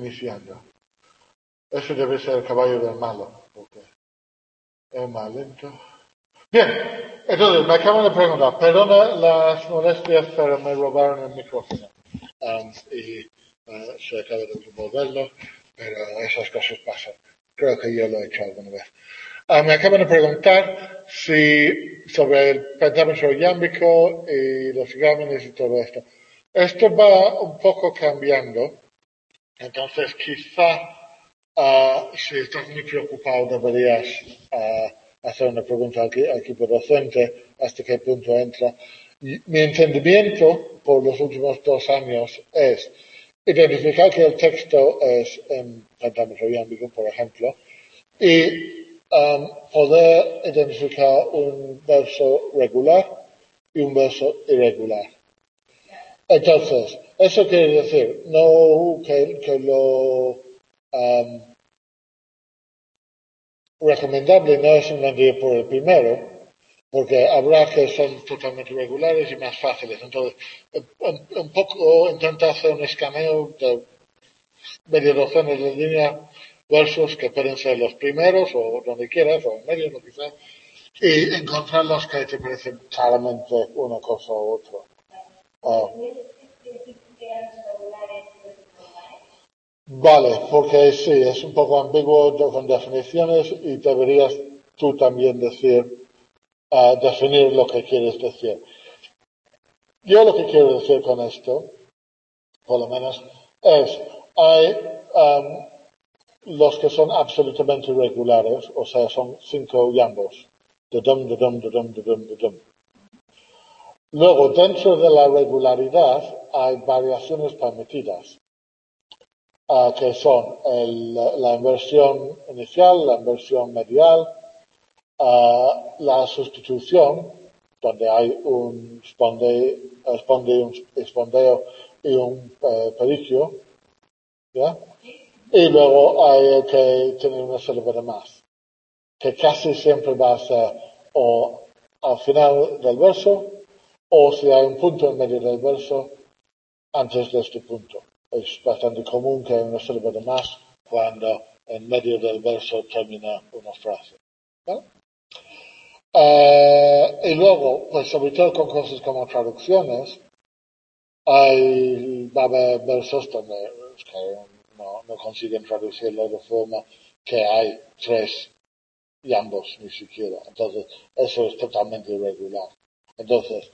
iniciando. Eso debe ser el caballo del malo, porque es más lento. Bien, entonces me acaban de preguntar, perdona las molestias, pero me robaron el micrófono. Se acaba de devolverlo, pero esas cosas pasan. Creo que yo lo he hecho alguna vez. Me acaban de preguntar sobre el pentámetro iámbico y los exámenes y todo esto. Esto va un poco cambiando, entonces quizá si estás muy preocupado deberías hacer una pregunta al equipo docente hasta qué punto entra. Mi entendimiento por los últimos 2 años es identificar que el texto es en pentámetro iámbico, por ejemplo, y poder identificar un verso regular y un verso irregular. Entonces, eso quiere decir no que lo recomendable no es enmendir por el primero, porque habrá que son totalmente regulares y más fáciles. Entonces, un poco intenta hacer un escaneo de medio docena de líneas versos que pueden ser los primeros o donde quieras, o en medio, lo que sea, y encontrar los que te parecen claramente una cosa u otra. Vale, porque sí, es un poco ambiguo con definiciones y deberías tú también definir lo que quieres decir. Yo lo que quiero decir con esto, por lo menos, es, hay los que son absolutamente irregulares, o sea, son 5 iambos. Dum, dum, dum, dum, dum. Luego, dentro de la regularidad, hay variaciones permitidas, que son la inversión inicial, la inversión medial, la sustitución, donde hay un espondeo y un periquio, ¿ya? Y luego hay que tener una sílaba de más, que casi siempre va a ser o al final del verso, o si hay un punto en medio del verso, antes de este punto. Es bastante común que hay una sílaba de más cuando en medio del verso termina una frase. ¿Vale? Y luego, pues sobre todo con cosas como traducciones, va a haber versos donde no consiguen traducirlo de forma que hay 3 y ambos ni siquiera. Entonces, eso es totalmente irregular. Entonces,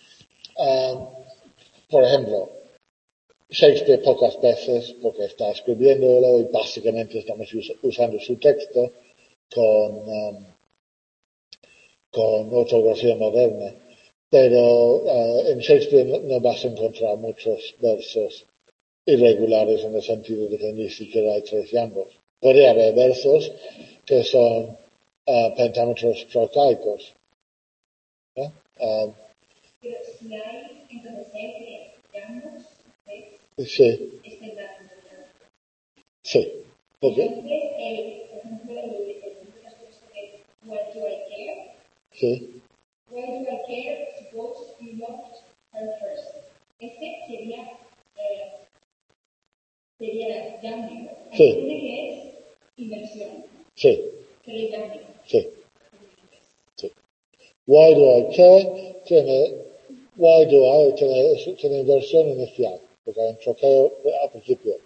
por ejemplo, Shakespeare pocas veces, porque está escribiéndolo y básicamente estamos usando su texto con ortografía moderna. Pero en Shakespeare no vas a encontrar muchos versos irregulares en el sentido de que ni siquiera hay 3 iambos. Puede haber versos que son pentámetros procaicos. ¿Eh? Pero si hay, entonces hay iambos, sí. Sí. Entonces, por ejemplo, el que why do I care? Sí. Why do I care? Suppose you loved her first. Este sería iambico. Sí. Entiende que es inversión. Sí. Pero iambico. Sí. Sí. Why do I care? Tiene inversión inicial, porque hay un choqueo al principio.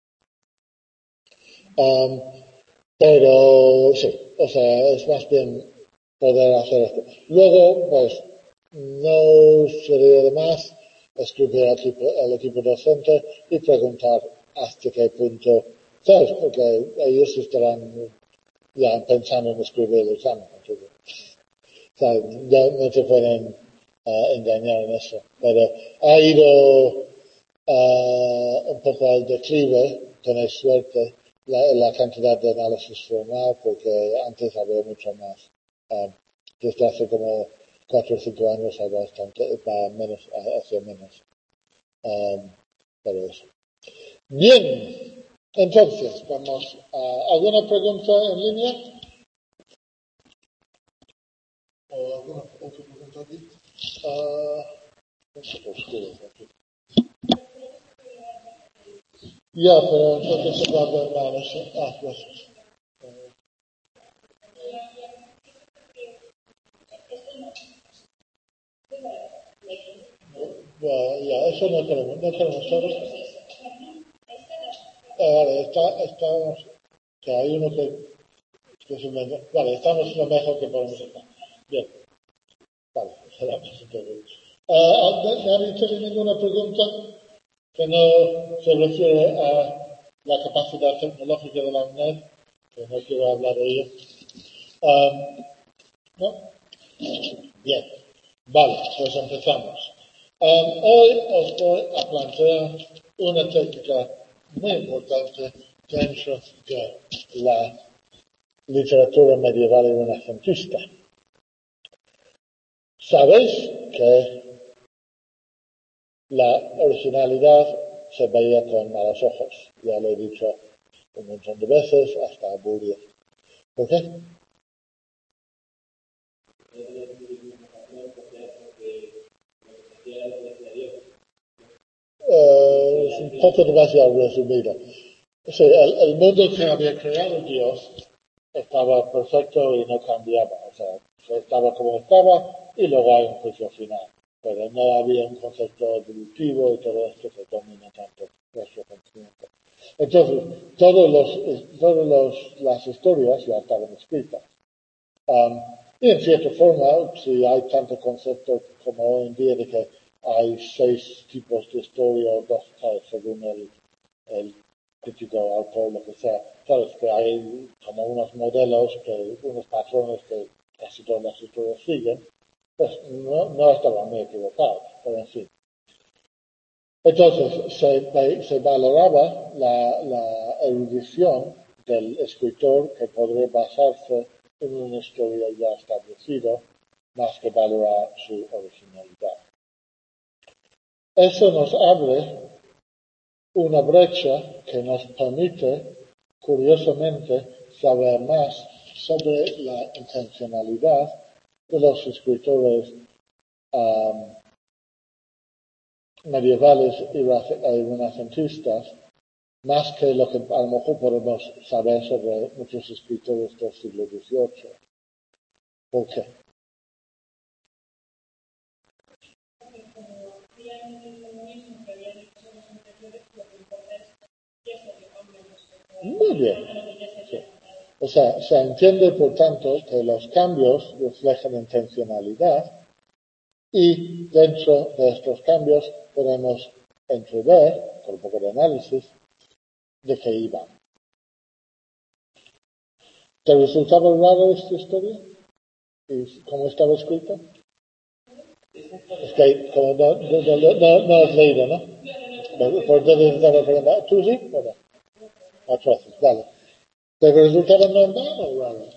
Pero sí, o sea, es más bien poder hacer esto. Luego, pues, no sería de más escribir al equipo docente y preguntar hasta qué punto, ¿sabes? Porque ellos estarán ya pensando en escribir el examen. Entonces, ¿sabes? Ya no te pueden engañar en eso. Pero ha ido un poco al declive, tenéis suerte, la cantidad de análisis formal, porque antes había mucho más. Desde hace como 4 o 5 años hay bastante, va menos, hacia menos. Pero eso. Bien, entonces, vamos a ¿alguna pregunta en línea? ¿O alguna otra pregunta aquí? Un poco oscuro aquí. Ya, pero entonces se va a ver mal eso. Gracias. Ya, eso no queremos todos. Vale, estamos, que hay uno que es un mejor. Vale, estamos lo mejor que podemos estar. Bien, vale, será más entonces. ¿Nadie tiene ninguna pregunta que no se refiere a la capacidad tecnológica de la UNED? Que no quiero hablar de ello. ¿No? Bien, vale, pues empezamos. Hoy os voy a plantear una técnica muy importante dentro de la literatura medieval y renacentista. Sabéis que la originalidad se veía con malos ojos. Ya lo he dicho un montón de veces, hasta aburrido. ¿Por qué? Es un poco demasiado resumido. Sí, el mundo que había creado Dios estaba perfecto y no cambiaba. O sea, estaba como estaba y luego hay un juicio final. Pero no había un concepto evolutivo y todo esto que domina tanto nuestro pensamiento. Entonces, todas las historias ya estaban escritas. Y en cierta forma, si hay tanto concepto como hoy en día de que hay 6 tipos de historia o 2, ¿sabes? Según el crítico, autor, lo que sea, sabes que hay como unos modelos, unos patrones que casi todas las historias siguen, pues no estaban muy equivocados, pero en fin. Entonces, se valoraba la erudición del escritor que podría basarse en una historia ya establecida, más que valorar su originalidad. Eso nos abre una brecha que nos permite, curiosamente, saber más sobre la intencionalidad de los escritores medievales y renacentistas, más que lo que a lo mejor podemos saber sobre muchos escritores del siglo XVIII. ¿Por qué? Muy bien. Sí. O sea, se entiende, por tanto, que los cambios reflejan intencionalidad y dentro de estos cambios podemos entrever, con un poco de análisis, de qué iban. ¿Te resultaba raro esta historia? ¿Y cómo estaba escrita? Es que como no has leído, ¿no? Por entonces estaba preguntando, ¿tú sí? Bueno, atroces, vale. ¿Te resultaba normal o raro?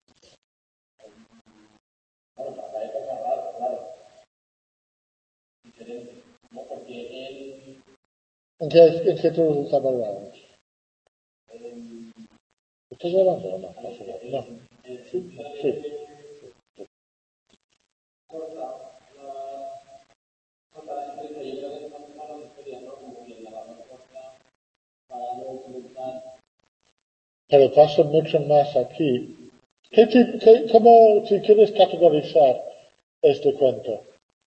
¿En qué te resultaba raro? ¿Estás hablando o no? No. Sí, sí. Pero pasa mucho más aquí. ¿Cómo, si quieres categorizar este cuento?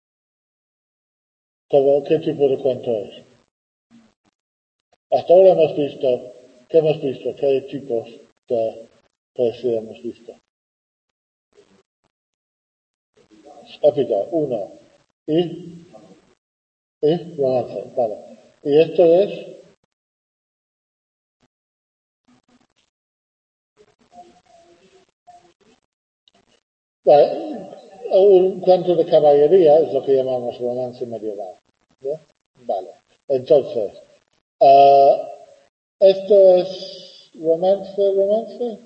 ¿Qué tipo de cuento es? Hasta ahora hemos visto, ¿qué hemos visto? ¿Qué tipos de poesía hemos visto? Épica, uno. ¿Y? Romance, vale. ¿Y esto es? Vale, un cuento de caballería es lo que llamamos romance medieval. ¿Ya? Vale. Entonces, ¿esto es romance?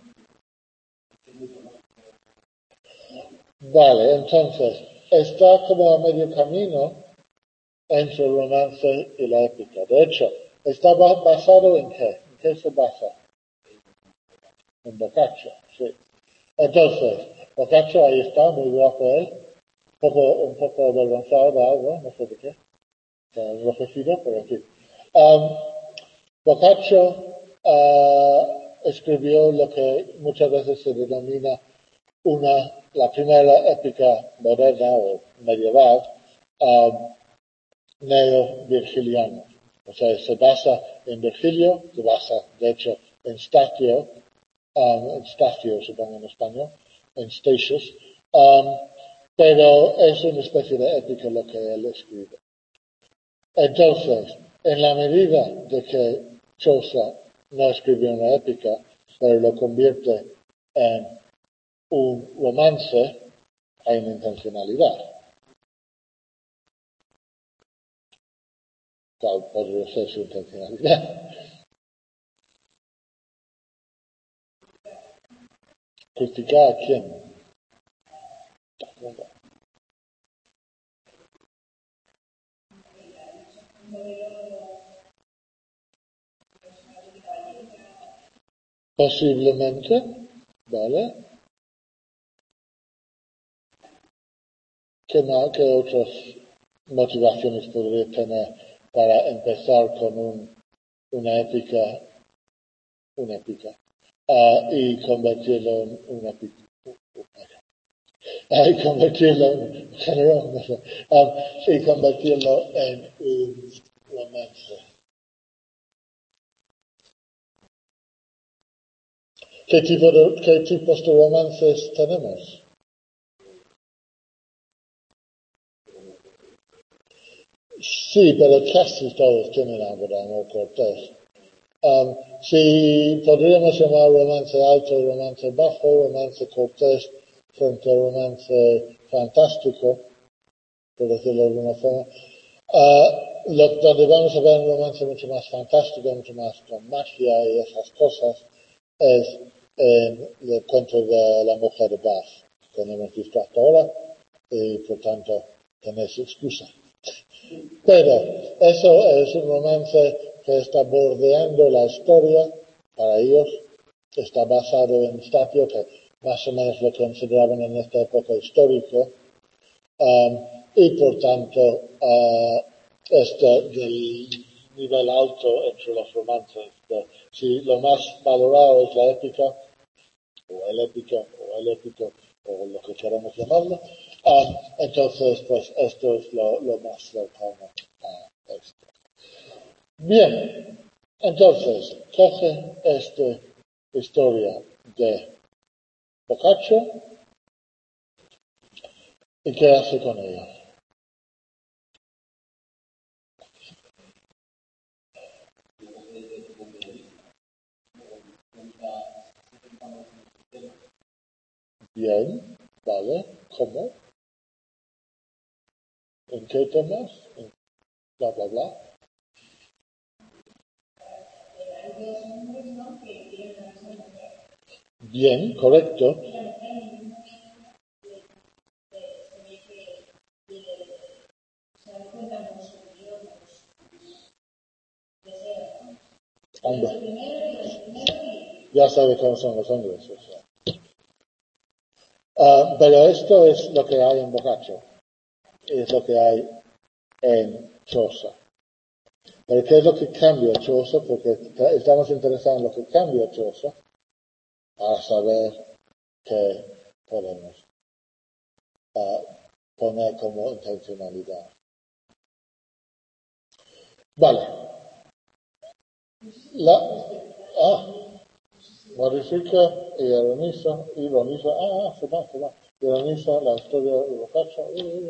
Vale, entonces, está como a medio camino entre el romance y la épica. De hecho, ¿está basado en qué? ¿En qué se basa? En Boccaccio, sí. Entonces, Boccaccio ahí está, muy guapo él, un poco avergonzado de algo, no sé de qué, está enrojecido, pero en fin. Boccaccio escribió lo que muchas veces se denomina la primera épica moderna o medieval neo-virgiliana. O sea, se basa en Virgilio, se basa, de hecho, en Stachio supongo en español, en Statius, pero es una especie de épica lo que él escribe. Entonces, en la medida de que Chaucer no escribió una épica, pero lo convierte en un romance, hay una intencionalidad. ¿Cuál podría ser su intencionalidad? ¿Criticar a quién? Posiblemente, ¿vale? ¿Qué otras motivaciones podría tener para empezar con una épica y convertirlo en una épica? Y convertirlo en general, no sé, y convertirlo en un romance. ¿Qué tipos de romances tenemos? Sí, pero casi todos tienen algo de amor cortés. Si podríamos llamar romance alto, romance bajo, romance cortés frente a romance fantástico, por decirlo de alguna forma, donde vamos a ver un romance mucho más fantástico, mucho más con magia y esas cosas, es en el cuento de la mujer de Bath, que no hemos visto hasta ahora, y por tanto tenéis excusa. Pero eso es un romance que está bordeando la historia para ellos, está basado en Stachio, que más o menos lo consideraban en esta época histórica, y por tanto del nivel alto entre los romances. Si lo más valorado es la épica, o el épico, o lo que queramos llamarlo, entonces pues esto es lo más cercano a esto. Bien, entonces coge esta historia de Boccaccio y ¿qué hace con ella? Bien, vale, ¿cómo? ¿En qué temas? Bla, bla, bla. Bien, correcto. Hombre, ya sabe cómo son los hombres. O sea. Pero esto es lo que hay en Boccaccio, es lo que hay en Chaucer. Pero ¿qué es lo que cambia Chaucer? Porque estamos interesados en lo que cambia Chaucer para saber qué podemos poner como intencionalidad. Vale. Modifica y ironiza, ironiza la historia de Boccaccio.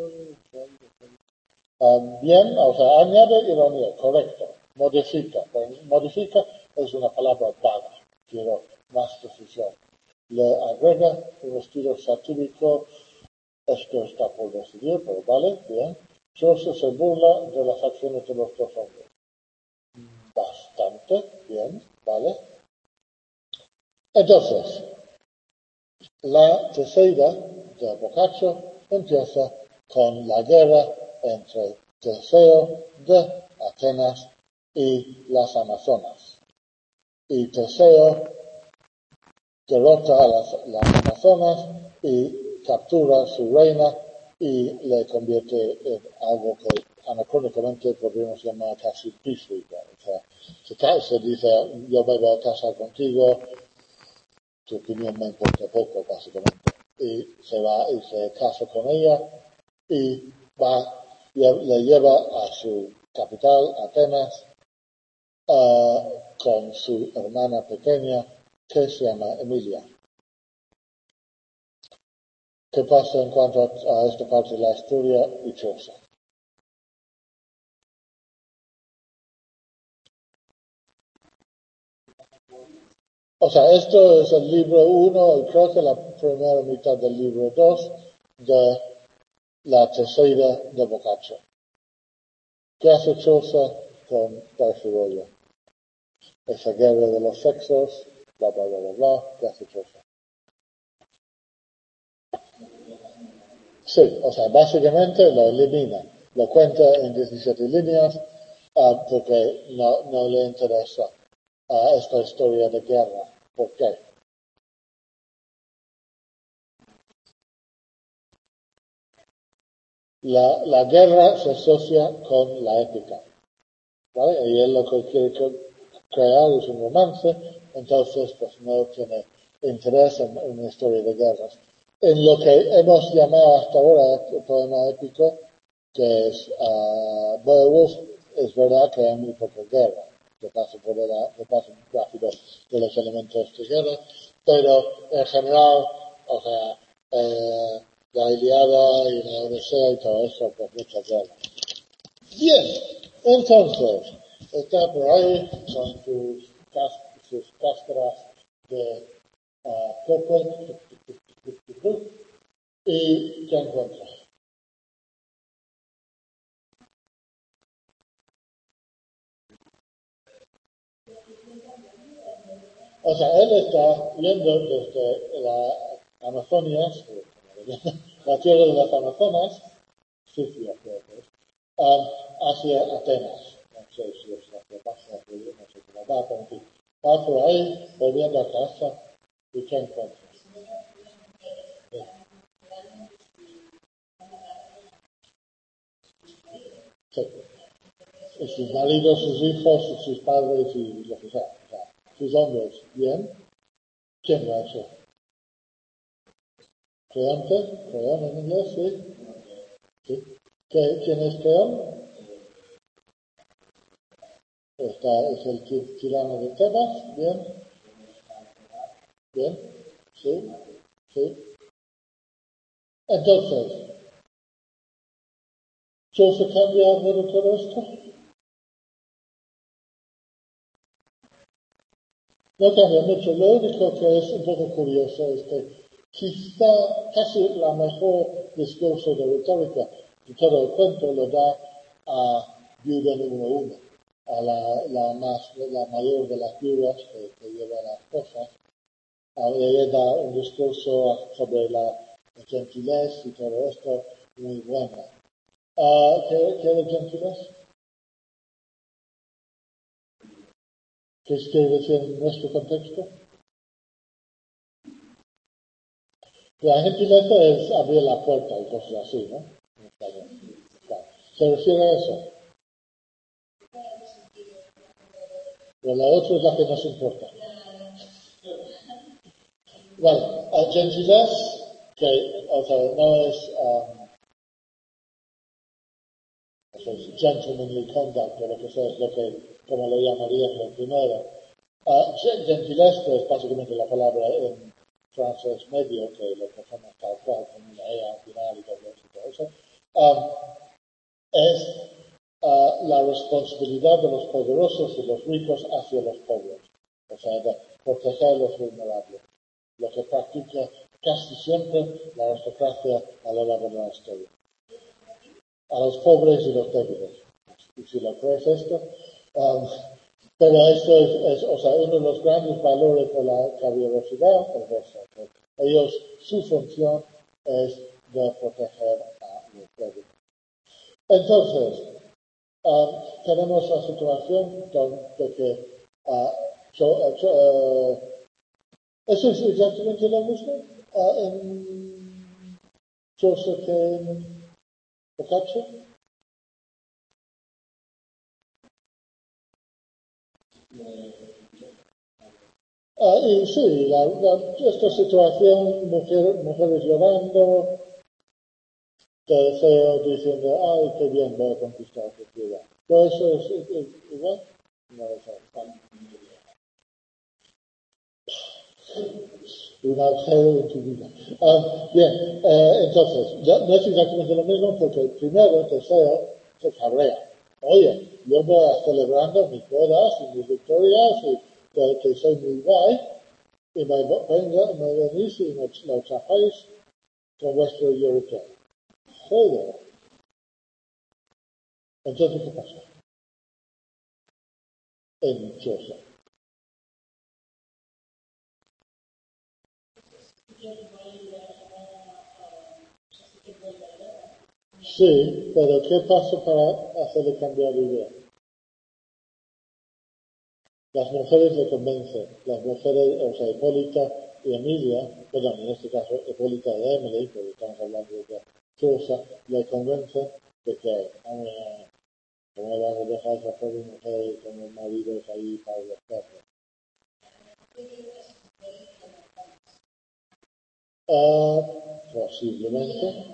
Bien, o sea, añade ironía, correcto. Modifica es una palabra vaga, quiero más precisión. Le agrega un estilo satírico, esto está por decidir, pero vale, bien. Chaucer se burla de las acciones de los dos hombres. Bastante, bien, vale. Entonces, la Teseida de Boccaccio empieza con la guerra entre Teseo de Atenas y las Amazonas. Y Teseo derrota a las Amazonas y captura a su reina y le convierte en algo que anacrónicamente podríamos llamar casi pífrica. O sea, se dice, yo me voy a casar contigo, tu opinión me importa poco, básicamente. Y se va y se casa con ella y le lleva a su capital, Atenas, con su hermana pequeña, que se llama Emilia. ¿Qué pasa en cuanto a esta parte de la historia dichosa? O sea, esto es el libro 1 y creo que la primera mitad del libro 2 de la tercera de Boccaccio. ¿Qué hace Chaucer con Barcirolla? Esa guerra de los sexos, bla, bla, bla, bla, bla. ¿Qué hace Chaucer? Sí, o sea, básicamente lo elimina. Lo cuenta en 17 líneas porque no le interesa esta historia de guerra. ¿Por qué? La guerra se asocia con la épica, ¿vale? Y él lo que quiere crear es un romance, entonces pues no tiene interés en una historia de guerras. En lo que hemos llamado hasta ahora el poema épico, que es Beowulf, es verdad que hay muy poca guerra, de paso rápido de los elementos de guerra, pero en general, o sea, la Ilíada y la Odisea y todo eso, pues mucha guerra. Bien, entonces, está por ahí con sus cáscaras de coco y ¿qué encuentra? O sea, él está yendo desde la Amazonia, la tierra de las Amazonas, Sicilia creo que es, hacia Atenas. No sé si es hacia Pasa, no sé cómo va, pero en fin. Va por ahí, volviendo a casa, y ¿qué encuentra? Sí. Y sus maridos, sus hijos, sus padres y lo que sea. O sea, sus hombres, bien. ¿Quién lo ha hecho? Creonte, Creón en inglés, sí. Sí. ¿Quién es Creón? Es el tirano de Tebas, bien, bien, sí, sí. Entonces, ¿qué se cambia algo de todo esto? No cambia mucho. Lo único que es un poco curioso es que quizá casi la mejor discurso de retórica de todo el cuento lo da a viuda número 1, a la mayor de las viudas que lleva las cosas. Ella da un discurso sobre la gentilez y todo esto muy bueno. ¿Qué es gentilez? ¿Qué quiere decir en nuestro contexto? La gentileza es abrir la puerta y cosas así, ¿no? Se refiere a eso. Pero la otra es la que nos importa. Bueno, gentilez, que o sea, no es gentlemanly conduct o lo que sea, es lo que, como lo llamarían lo primero. Gentilez, que es básicamente la palabra en francés medio, que lo cogemos tal cual, con una E al final y todo eso, es la responsabilidad de los poderosos y los ricos hacia los pobres, o sea, de proteger a los vulnerables, lo que practica casi siempre la aristocracia a lo largo de la historia. A los pobres y los débiles. Y si lo crees esto, pero esto es, o sea, uno de los grandes valores de la caballerosidad es eso. Ellos, su función es de proteger a los débiles. Entonces, tenemos la situación de que eso es exactamente lo mismo en Chaucer que en Boccaccio. Y sí, esta situación, mujeres llorando, Teseo diciendo, ay, qué bien voy a conquistar tu ciudad. ¿Todo eso es igual? No lo sé. Un agujero en tu vida. Bien, entonces, no es exactamente lo mismo porque primero Teseo se cabrea. Oye, yo voy celebrando mis bodas y mis victorias y que soy muy guay y me venís y me lo chafáis con vuestro lloriqueo. Joder. Entonces, ¿qué pasa? En Chosa. Sí, pero ¿qué pasa para hacerle cambiar de idea? Las mujeres le convencen, las mujeres, o sea, Hipólita y Emilia, perdón, en este caso Hipólita y Emily, porque estamos hablando de Chosa, le convencen de que ¿cómo vas a dejar a esa pobre mujer con los maridos ahí para los perros? Posiblemente.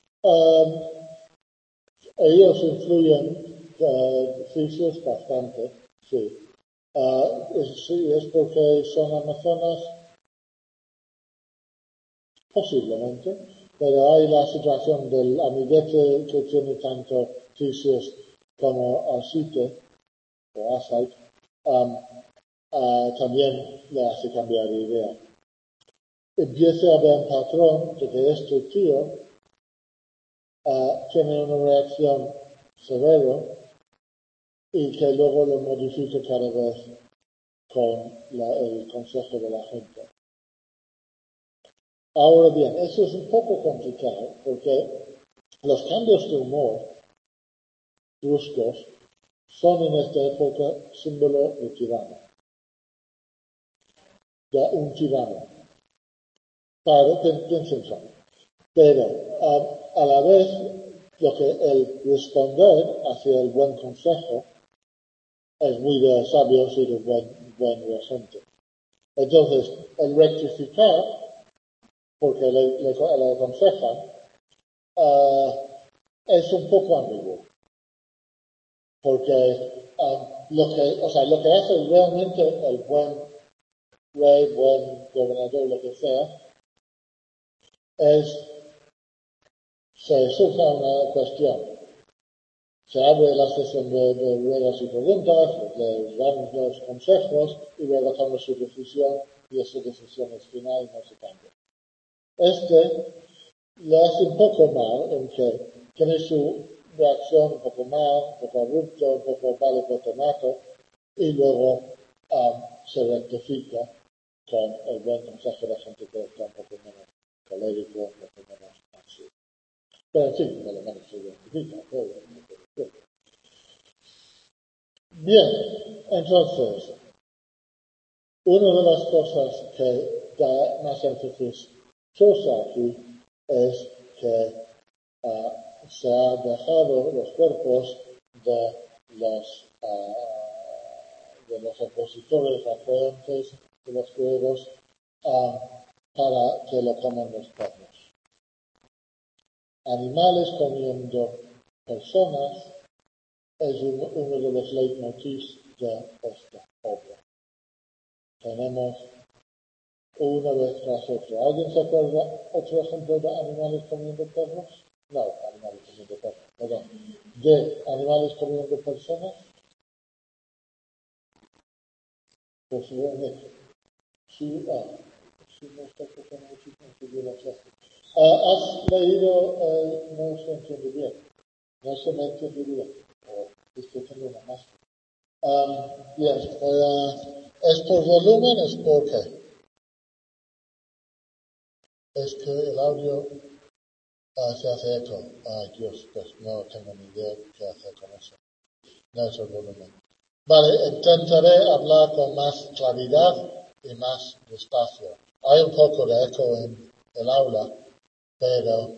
Ellos influyen, Fisios bastante, sí. Sí, es porque son amazonas, posiblemente, pero hay la situación del amiguete que tiene tanto Fisios como Alcite, o Asite, también le hace cambiar de idea. Empieza a ver un patrón de que este tío tiene una reacción severa y que luego lo modifica cada vez con el consejo de la gente. Ahora bien, eso es un poco complicado porque los cambios de humor bruscos son en esta época símbolo de tirano, de un tirano. Piénsenlo. Pero a la vez, lo que el responder hacia el buen consejo es muy de sabios y de buen gente. Entonces, el rectificar, porque le aconsejan, es un poco ambiguo. Porque lo que hace realmente el buen rey, buen gobernador, lo que sea, es se surge una cuestión. Se abre la sesión de ruedas y preguntas, le damos los consejos y luego toma su decisión y esa decisión es final y no se cambia. Lo hace un poco mal en que tiene su reacción un poco mal, un poco abrupto, un poco vale por tomato y luego se rectifica con el buen consejo de la gente que está un poco menos colérico, un poco menos ansioso. Pero en fin, por lo menos se rectifica. Bien, entonces, una de las cosas que da más énfasis Sosa aquí es que se ha dejado los cuerpos de los opositores apoyantes de los griegos para que lo coman los perros. Animales comiendo personas es uno de los leitmotivs de esta obra. Tenemos una vez tras otra. ¿Alguien se acuerda otro ejemplo de animales comiendo perros? No, animales comiendo perros, perdón. ¿De animales comiendo personas? Posiblemente. Sí, no está pasando muchísimo que yo la clase. ¿Has leído? No se entiende bien. No se me entiende bien. Estoy teniendo una máscara. Bien, ¿es por volumen? ¿Es por qué? Es que el audio se hace eco. Ay, Dios, pues no tengo ni idea qué hacer con eso. No es el volumen. Vale, intentaré hablar con más claridad y más despacio. Hay un poco de eco en el aula, pero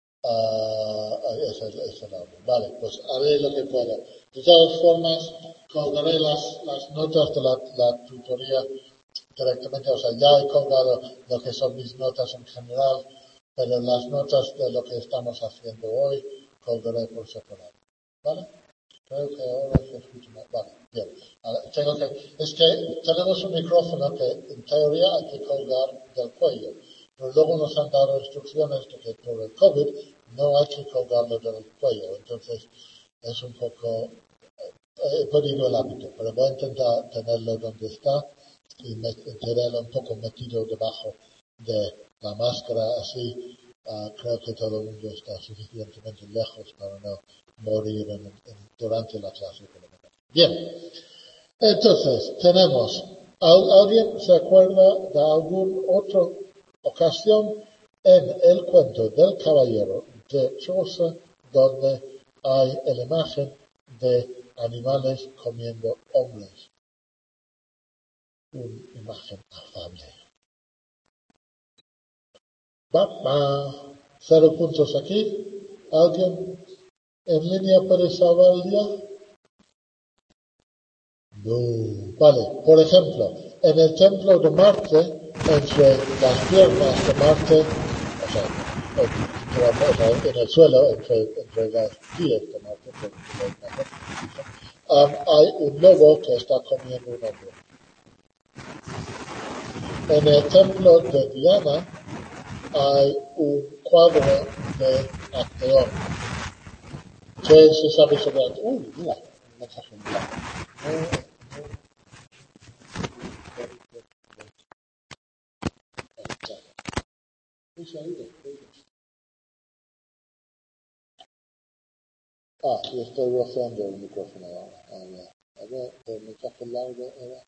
es el audio. Vale, pues haré lo que pueda. De todas formas, colgaré las notas de la tutoría directamente, o sea, ya he colgado lo que son mis notas en general, pero las notas de lo que estamos haciendo hoy colgaré por separado, ¿vale? Creo que ahora se escucha más. Vale, bien. Ahora, es que tenemos un micrófono que en teoría hay que colgar del cuello, pero luego nos han dado instrucciones de que por el COVID no hay que colgarlo del cuello, entonces es un poco, he perdido el hábito, pero voy a intentar tenerlo donde está y tenerlo un poco metido debajo de la máscara, así creo que todo el mundo está suficientemente lejos para no morir durante la clase. Bien, entonces tenemos, ¿alguien se acuerda de alguna otra ocasión en el cuento del caballero de Chaucer donde hay la imagen de animales comiendo hombres? Una imagen afable. 0 puntos aquí. ¿Alguien en línea para salvar el día? No. Vale, por ejemplo, en el templo de Marte, entre las piernas de Marte, o sea, en el suelo, entre las pies de Marte, hay un lobo que está comiendo un hombre. En el templo de Diana hay un cuadro de Acteón. ¿Qué se sabe sobre Acteón? Mira, un mensaje. Y estoy rozando el micrófono ahora. A ver, el mensaje largo era...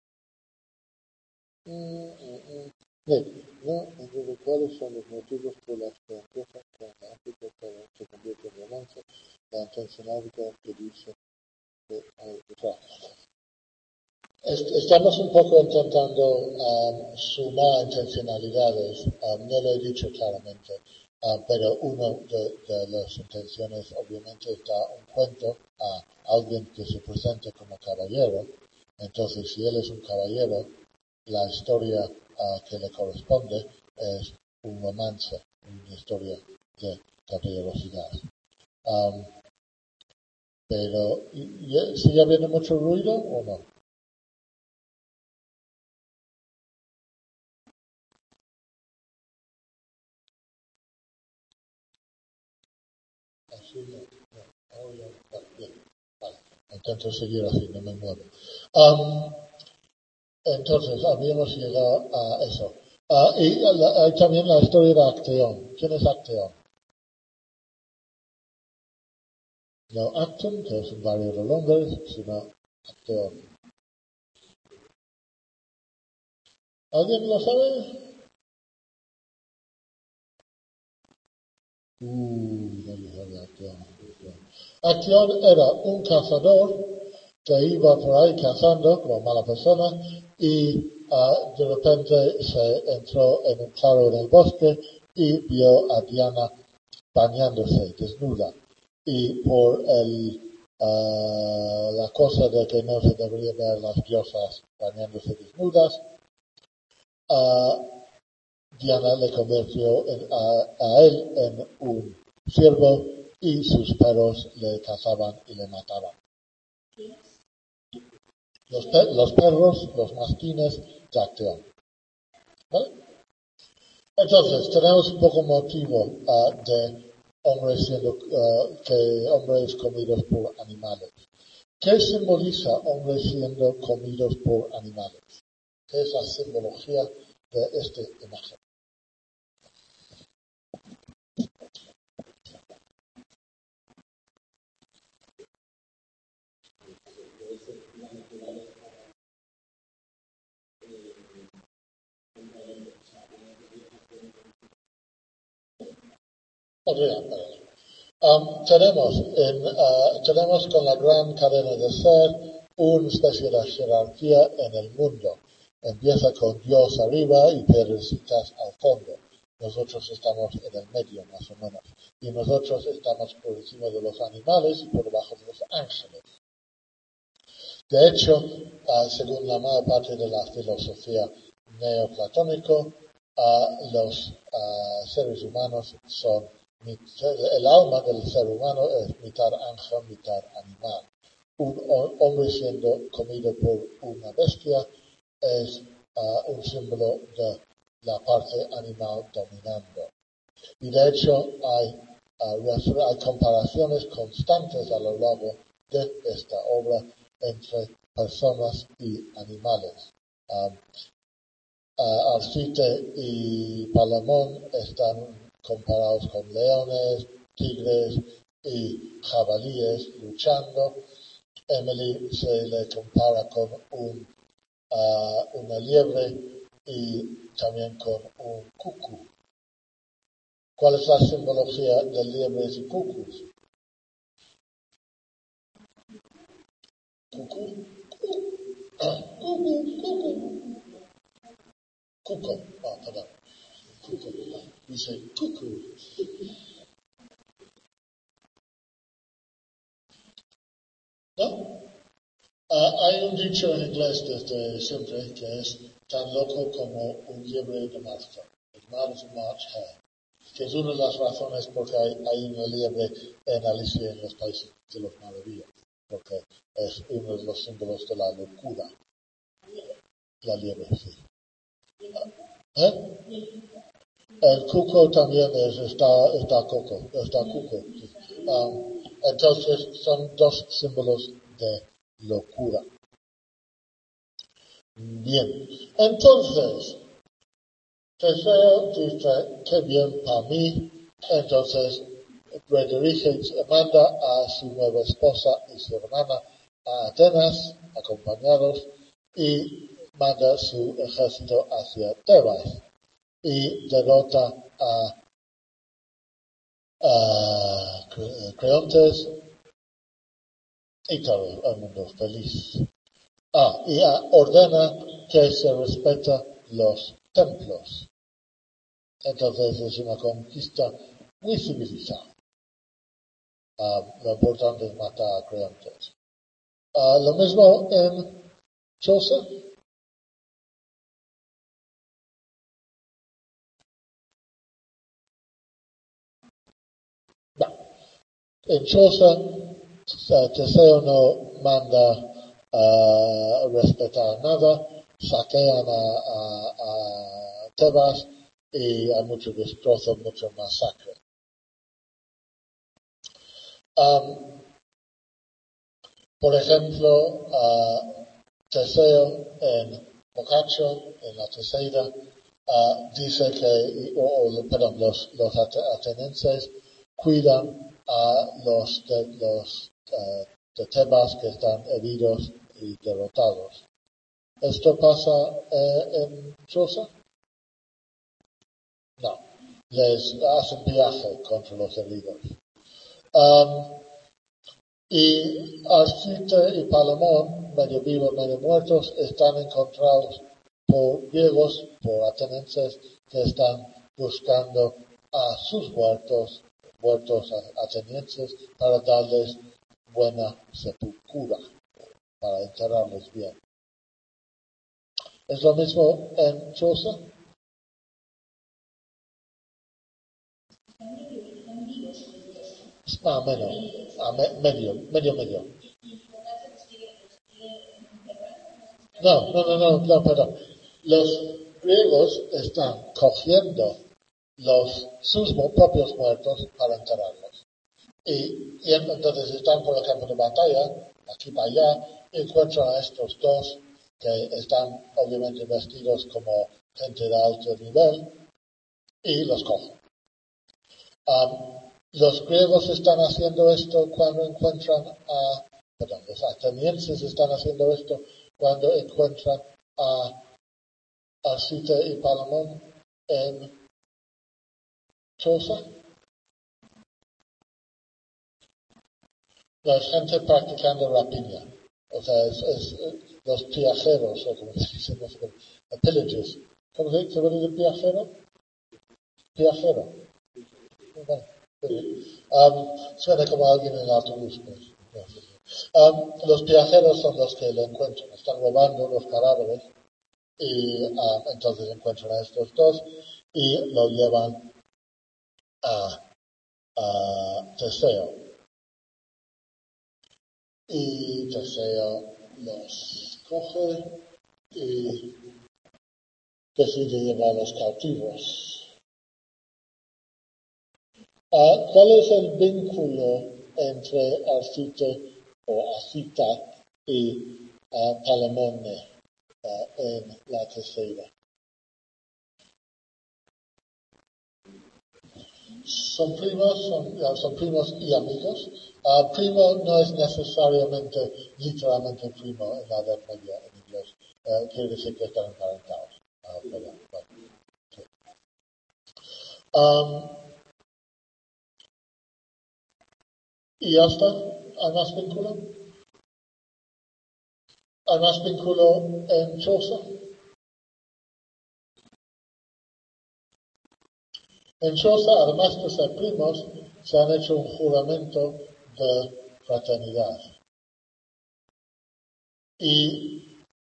No, entonces, ¿cuáles son los motivos por los que empieza con la África se convierte en romance? La intencionalidad que dice que hay detrás. Estamos un poco intentando sumar intencionalidades, no lo he dicho claramente, pero una de las intenciones obviamente está un cuento a alguien que se presente como caballero. Entonces, si él es un caballero, la historia que le corresponde es un romance, una historia de caballerosidad. Pero, ¿sigue habiendo mucho ruido o no? Así no. Vale. Intento seguir así, no me muevo. Entonces, habíamos llegado a eso. Y hay también la historia de Acteón. ¿Quién es Acteón? No Acton, que es un barrio de Londres, sino Acteón. ¿Alguien lo sabe? No sabe Acteón. Acteón era un cazador que iba por ahí cazando como mala persona y de repente se entró en un claro en el bosque y vio a Diana bañándose desnuda. Y por la cosa de que no se deberían ver las diosas bañándose desnudas, Diana le convirtió a él en un ciervo y sus perros le cazaban y le mataban. Los perros, los masquines de Acteón. ¿Vale? Entonces, tenemos un poco motivo de hombres comidos por animales. ¿Qué simboliza hombres siendo comidos por animales? ¿Qué es la simbología de esta imagen? Tenemos con la gran cadena de ser una especie de jerarquía en el mundo. Empieza con Dios arriba y piedrecitas al fondo. Nosotros estamos en el medio, más o menos. Y nosotros estamos por encima de los animales y por debajo de los ángeles. De hecho, según la mayor parte de la filosofía neoplatónica, los seres humanos son, el alma del ser humano es mitad ángel, mitad animal. Un hombre siendo comido por una bestia es un símbolo de la parte animal dominando. Y de hecho hay comparaciones constantes a lo largo de esta obra entre personas y animales. Arcite y Palamón están comparados con leones, tigres y jabalíes luchando. Emily se le compara con una liebre y también con un cucú. ¿Cuál es la simbología de liebres y cucús? Cucú. Cuco. Perdón. Cuco. Dice cucú. ¿No? Hay un dicho en inglés desde siempre que es tan loco como un liebre de marzo. As mad as a March hare. Que es una de las razones por qué hay una liebre en Alicia en los Países de las Maravillas. Porque es uno de los símbolos de la locura. La liebre, sí. El cuco también está cuco. Sí. Entonces son dos símbolos de locura. Bien, entonces Teseo dice, qué bien para mí. Entonces manda a su nueva esposa y su hermana a Atenas, acompañados, y manda su ejército hacia Tebas y derrota a Creontes y todo el mundo feliz. Y ordena que se respeta los templos. Entonces es una conquista muy civilizada. Lo importante es matar a Creontes. Lo mismo en Chaucer. No. En Chaucer, Teseo no manda respetar nada, saquean a Tebas y hay mucho destrozo, mucho masacre. Por ejemplo, Teseo en Boccaccio, en la Teseida, dice que, los atenienses cuidan a los de Tebas que están heridos y derrotados. ¿Esto pasa en Chaucer? No. Les hacen viaje contra los heridos. Y Arcite y Palamón, medio vivos, medio muertos, están encontrados por griegos, por atenienses, que están buscando a sus muertos atenienses, para darles buena sepultura, para enterrarlos bien. ¿Es lo mismo en Chaucer? Más o menos, medio. No, perdón. Los griegos están cogiendo sus propios muertos para enterrarlos. Y entonces están por el campo de batalla, aquí para allá, y encuentran a estos dos que están obviamente vestidos como gente de alto nivel, y los cogen. Los griegos están haciendo esto cuando encuentran los atenienses están haciendo esto cuando encuentran a Arcite y Palamón en Chaucer. La gente practicando rapiña. O sea, los piajeros, o como se dice, no sé cómo, pillagers. ¿Cómo se dice el piajero? Piajero. Bueno, suena como alguien en el autobús. Pues. Los viajeros son los que lo encuentran, están robando los cadáveres y entonces encuentran a estos dos y lo llevan a Teseo. Y Teseo los coge y decide llevarlos cautivos. ¿Cuál es el vínculo entre Arcite o Acita y Palemone en la Teseida? Son primos y amigos. Primo no es necesariamente, literalmente primo en la Edad Media en inglés. Quiere decir que están emparentados. Sí. ¿Y ya está? ¿Hay más vínculo? ¿Hay más vínculo en Chaucer? En Chaucer, además de ser primos, se han hecho un juramento de fraternidad. ¿Y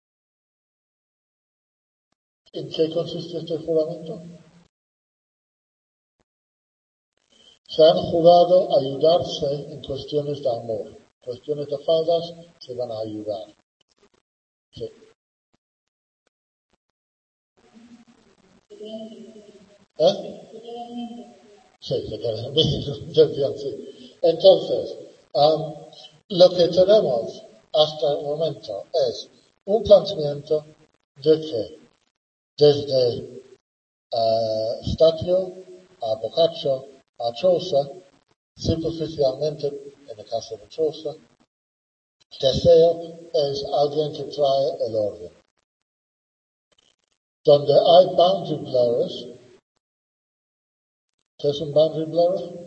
en qué consiste este juramento? Se han jurado ayudarse en cuestiones de amor. Cuestiones de faldas se van a ayudar. Sí. Sí, se quedan bien. Sí. Entonces, lo que tenemos hasta el momento es un planteamiento de que desde Stachio a Boccaccio a Chaucer, superficialmente, en el caso de Chaucer, Teseo es alguien que trae el orden. Donde hay boundary blurrers, ¿qué es un boundary blurrer?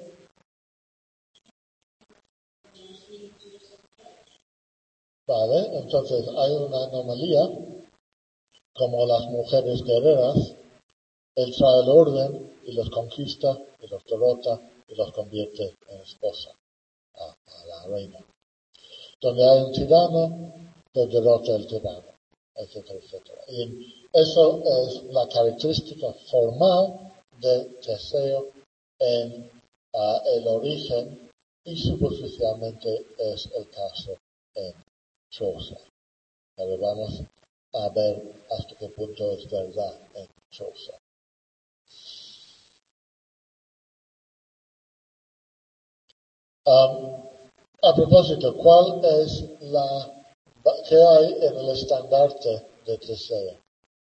Vale, entonces hay una anomalía, como las mujeres guerreras, él trae el orden y los conquista y los derrota y los convierte en esposa a la reina. Donde hay un tirano, pues derrota el tirano, etcétera, etcétera. Y eso es la característica formal de Teseo en el origen y superficialmente es el caso en Chaucer. Pero vamos a ver hasta qué punto es verdad en Chaucer. A propósito, ¿qué hay en el estandarte de Teseo?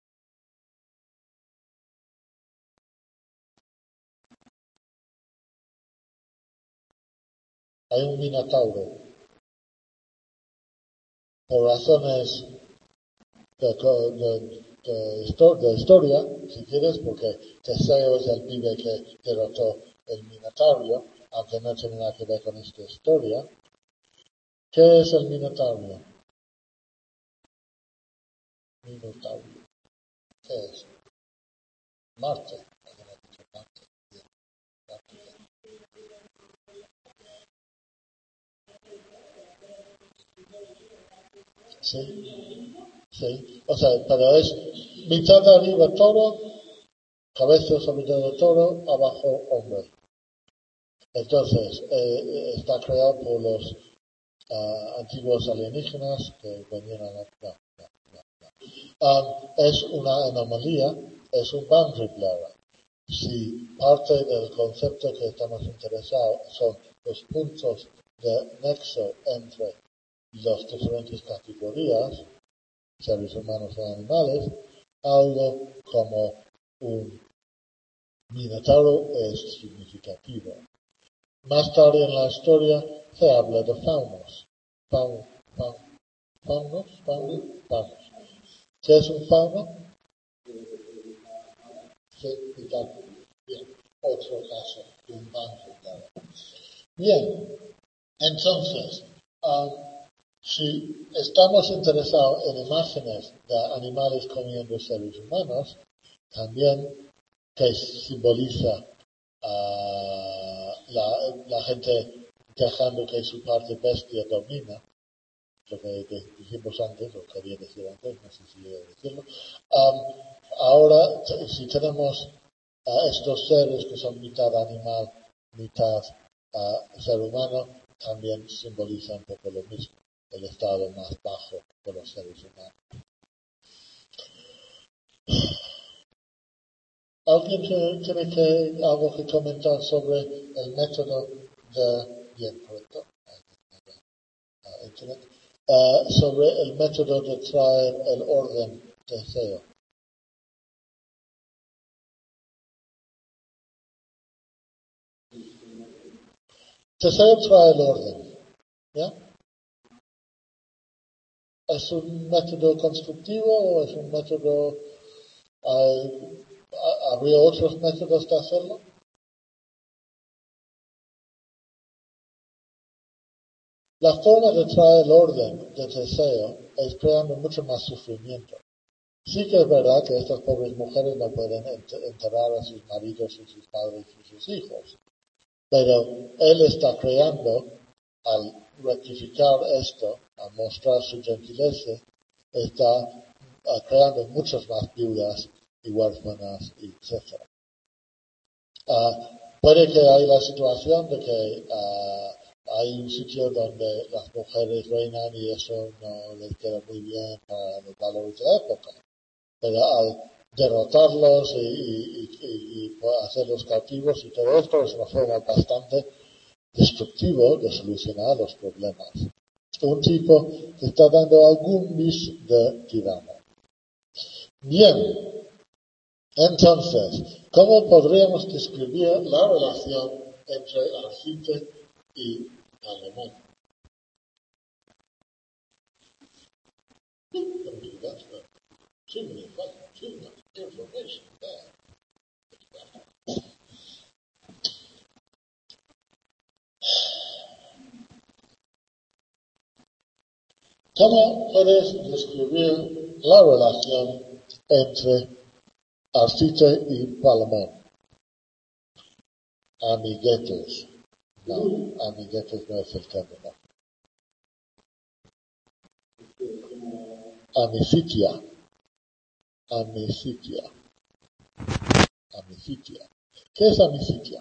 Hay un minotauro. Por razones de historia, si quieres, porque Teseo es el pibe que derrotó el minotauro, aunque no tiene nada que ver con esta historia. ¿Qué es el minotauro? Minotauro. ¿Qué es? Marte. Sí, sí. O sea, pero es mitad de arriba toro, cabeza sobre todo toro, abajo hombre. Entonces, está creado por los antiguos alienígenas que venían a la... es una anomalía, es un boundary blurrer. Si parte del concepto que estamos interesados son los puntos de nexo entre las diferentes categorías, seres humanos o animales, algo como un minotauro es significativo. Más tarde en la historia se habla de faunos. Faunos. ¿Qué es un fauno? Sí, bien. Otro caso, un boundary blurrer. Bien, entonces, si estamos interesados en imágenes de animales comiendo seres humanos, también que simboliza la gente dejando que su parte bestia domina, lo que dijimos antes, lo que quería decir antes, no sé si voy a decirlo. Ahora, si tenemos a estos seres que son mitad animal, mitad ser humano, también simboliza un poco lo mismo, el estado más bajo de los seres humanos. ¿Alguien tiene algo que comentar sobre el método de... Bien, correcto. Internet. Sobre el método de traer el orden de SEO. Teseo trae el orden, ¿ya? ¿Es un método constructivo o es un método... ¿Habría otros métodos de hacerlo? La forma de traer el orden de Teseo es creando mucho más sufrimiento. Sí que es verdad que estas pobres mujeres no pueden enterrar a sus maridos y sus padres y sus hijos, pero él está creando, al rectificar esto, al mostrar su gentileza, está creando muchas más viudas y huérfanas, etc. Puede que haya la situación de que hay un sitio donde las mujeres reinan y eso no les queda muy bien para los valores de la época, pero al derrotarlos y hacerlos cautivos y todo esto es una forma bastante destructivo de solucionar los problemas. Un tipo que está dando algún bis de tirano. Bien, entonces, ¿cómo podríamos describir la relación entre Arcite y Alemán? ¿Cómo puedes describir la relación entre Arcite y Palamón? Amiguetes. No, amiguetes no es el término. Amicitia. Amicitia. Amicitia. ¿Qué es amicitia?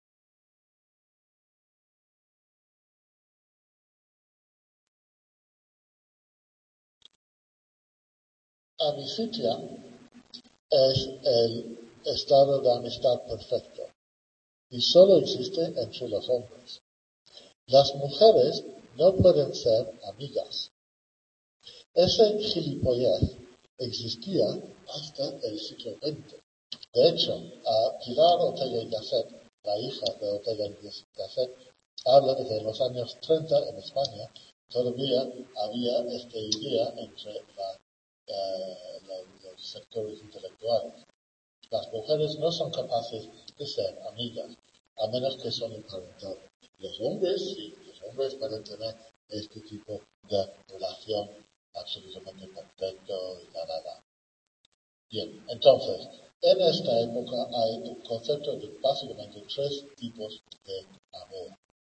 Amicitia es el estado de amistad perfecto y solo existe entre los hombres. Las mujeres no pueden ser amigas. Ese gilipollez existía hasta el siglo XX. De hecho, Pilar Ortega y Gasset, la hija de Ortega y Gasset, habla de que en los años 30 en España todavía había esta idea entre los sectores intelectuales. Las mujeres no son capaces de ser amigas, a menos que son emparentadas. Los hombres, sí, los hombres pueden tener este tipo de relación absolutamente perfecto y nada. Bien, entonces, en esta época hay un concepto de básicamente tres tipos de amor.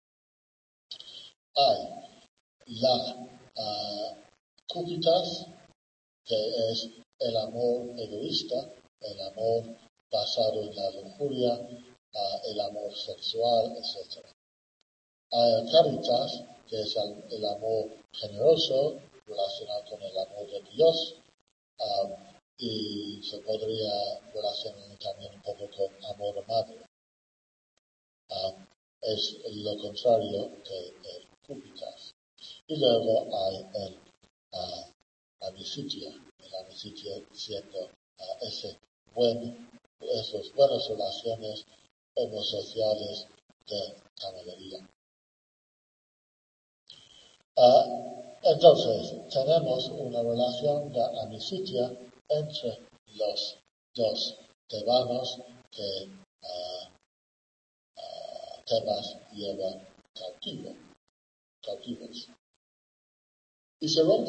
Hay la cupitas, que es el amor egoísta, el amor basado en la lujuria, el amor sexual, etc. Hay el caritas, que es el amor generoso, relacionado con el amor de Dios, y se podría relacionar también un poco con amor a madre. Es lo contrario que el cupitas. Y luego hay el amicitia, el amicitia siendo esas buenas relaciones homosociales de camaradería. Entonces, tenemos una relación de amicitia entre los dos tebanos que Tebas lleva cautivos. ¿Y se rompe?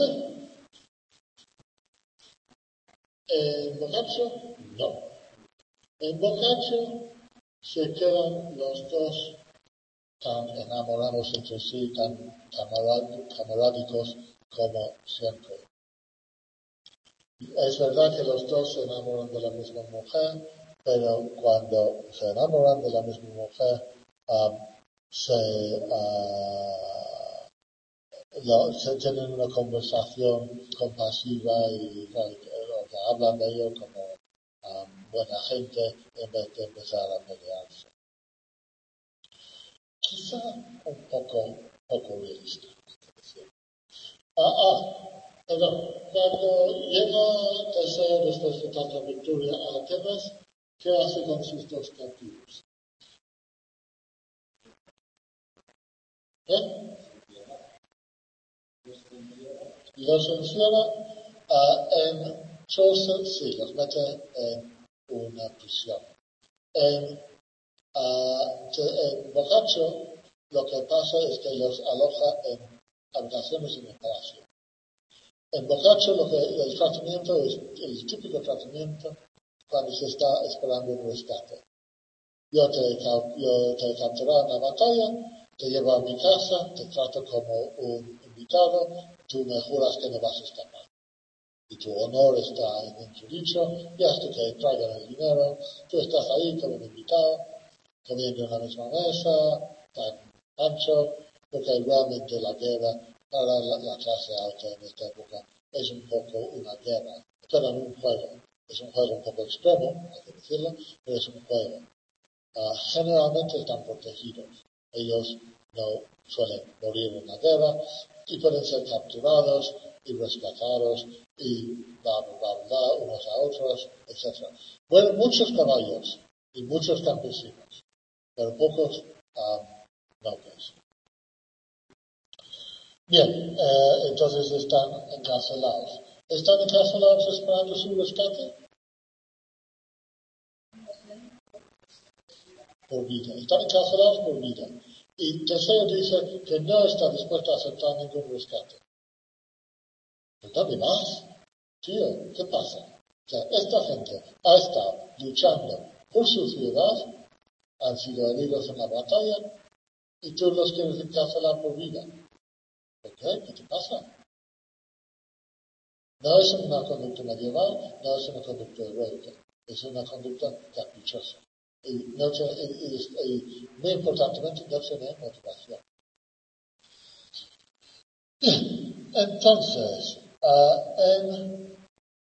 ¿En Boccaccio? No. En Boccaccio se quedan los dos tan enamorados entre sí, tan camarádicos, como siempre. Es verdad que los dos se enamoran de la misma mujer, pero cuando se enamoran de la misma mujer, se, se tienen una conversación compasiva y hablan de ello como buena gente en vez de empezar a pelearse. Quizá un poco realista. Perdón, cuando llega Teseo después de tanta victoria a Atenas, ¿qué hace con sus dos cautivos? Los encierra en Chaucer, sí, los mete en una prisión. En Boccaccio, lo que pasa es que los aloja en habitaciones en el palacio. En Boccaccio el tratamiento es el típico tratamiento cuando se está esperando un rescate. Yo te he capturado en la batalla, te llevo a mi casa, te trato como un invitado, tú me juras que no vas a escapar. Y tu honor está en entredicho, y hasta que traigan el dinero, tú estás ahí como un invitado, comiendo en la misma mesa, tan ancho, porque realmente la guerra para la clase alta en esta época es un poco una guerra, pero no un juego. Es un juego un poco extremo, hay que decirlo, pero es un juego. Generalmente están protegidos. Ellos no suelen morir en la guerra y pueden ser capturados y rescatados y bla, bla, bla, unos a otros, etc. Bueno, muchos caballos y muchos campesinos, pero pocos nobles. Bien, entonces están encarcelados. ¿Están encarcelados esperando su rescate? Por vida. Están encarcelados por vida. Y Teseo dice que no está dispuesto a aceptar ningún rescate. ¿Pero dónde vas? Tío, ¿qué pasa? O sea, esta gente ha estado luchando por su ciudad, han sido heridos en la batalla, y tú los quieres encarcelar por vida. ¿Por qué? ¿Qué te pasa? No es una conducta medieval, no es una conducta heroica, es una conducta caprichosa. Y muy importantemente, no tiene motivación. Entonces, en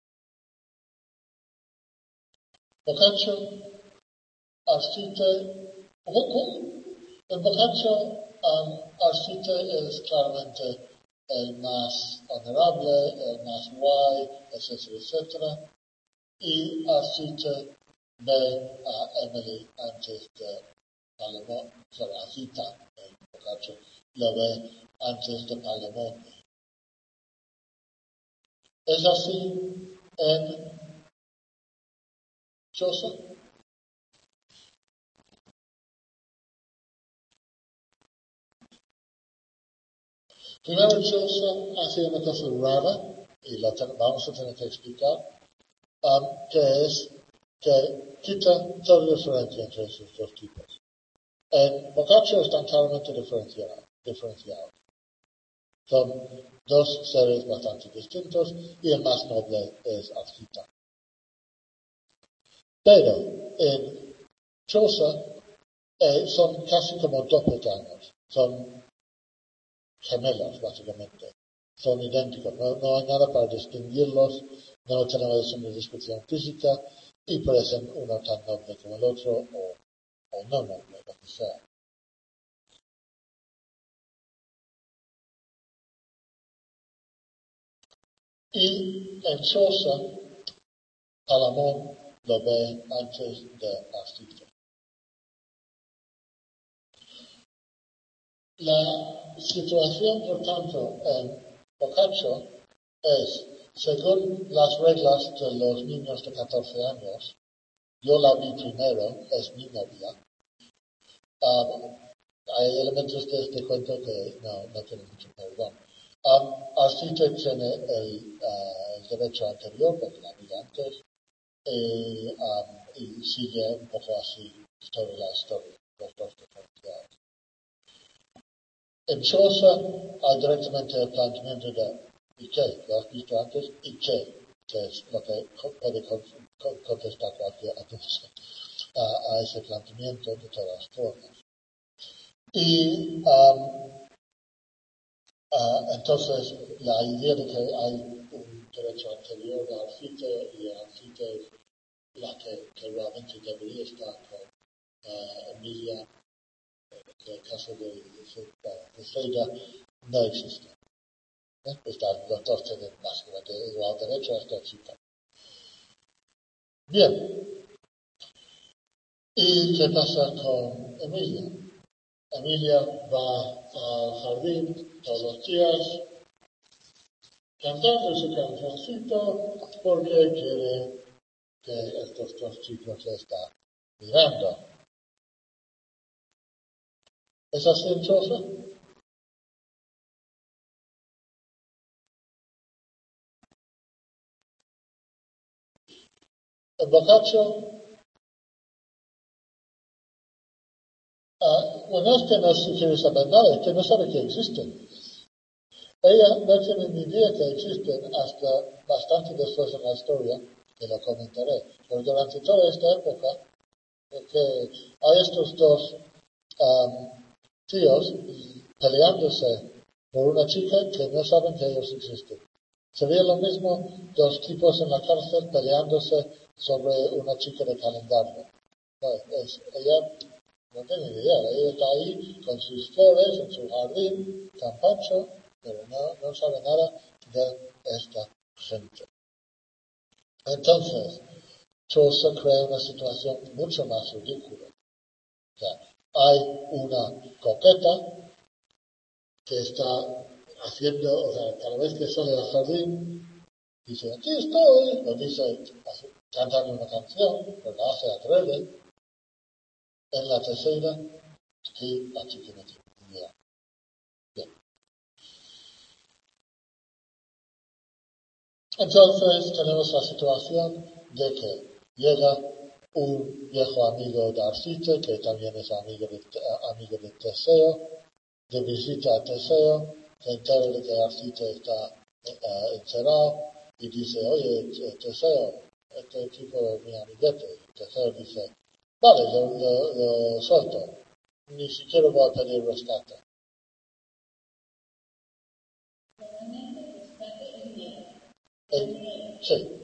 Boccaccio, Arcite, en Boccaccio, Arcite es claramente el más honorable, el más guay, etcétera, etcétera. Y Arcite ve a Emily antes de Palamón, a Cita en Boccaccio, lo ve antes de Palamón. ¿Es así en Chaucer? Primero Chaucer hace una cosa rara, y vamos a tener que explicar, que es que quita toda diferencia entre esos dos tipos. En Boccaccio están claramente diferenciados. Son dos seres bastante distintos y el más noble es Arcita. Pero en Chaucer son casi como doppelgangers, son gemelos básicamente, son idénticos, no hay nada para distinguirlos, no tenemos una descripción física y parecen uno tan noble como el otro o no noble, lo que sea. Y en Chaucer, Palamón lo ve antes de Arcita. La situación, por tanto, en Boccaccio es, según las reglas de los niños de 14 años, yo la vi primero, es mi novia. Hay elementos de este cuento que no tienen mucho perdón. Arcite tiene el derecho anterior, porque la vi antes, y sigue un poco así toda la historia, los dos diferenciados. En Chaucer hay directamente el planteamiento de ¿Y qué? Lo has visto antes. ¿Y qué? Que es lo que puede contestar cualquier adulto a ese planteamiento de todas formas. Y entonces la idea de que hay un derecho anterior al FITE y al FITE es la que realmente debería estar con Emilia, en el caso de Freida, no existe. Los dos tienen básicamente igual derecho a esta chica. Bien, ¿y qué pasa con Emilia? Emilia va al jardín todos los días cantando su cancioncito porque quiere que estos dos chicos le están mirando. ¿Es así entonces? El bocacho, bueno, es que no quiere saber nada, es que no sabe que existen. Ella no tiene ni idea que existen hasta bastante después en la historia, que lo comentaré. Pero durante toda esta época, que hay estos dos tíos peleándose por una chica que no saben que ellos existen. Sería lo mismo dos tipos en la cárcel peleándose sobre una chica de calendario. No, ella no tiene ni idea, ella está ahí con sus flores en su jardín, campancho, pero no sabe nada de esta gente. Entonces, Chaucer crea una situación mucho más ridícula. O sea, hay una coqueta que está haciendo, o sea, cada vez que sale al jardín, dice, aquí estoy, lo dice cantando una canción, pero la hace adrede. En la tercera, aquí la chica no tiene idea. Bien. Entonces tenemos la situación de que llega un viejo amigo de Arcite, que también es amigo de Teseo, de visita a Teseo, se entera de que Arcite está encerrado y dice, oye, Teseo, este tipo es mi amiguete. Teseo dice, vale, lo suelto, ni siquiera voy a pedir rescate. Sí.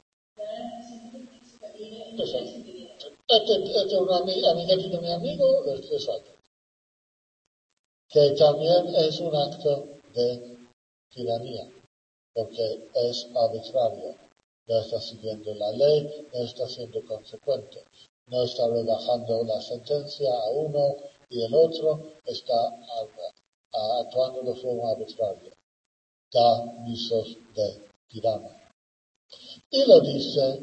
Este es un amiguete de mi amigo, lo suelto. Que también es un acto de tiranía, porque es arbitrario. No está siguiendo la ley, no está siendo consecuente, no está relajando la sentencia a uno y el otro está actuando de forma arbitraria. Da visos de tirano. Y lo dice,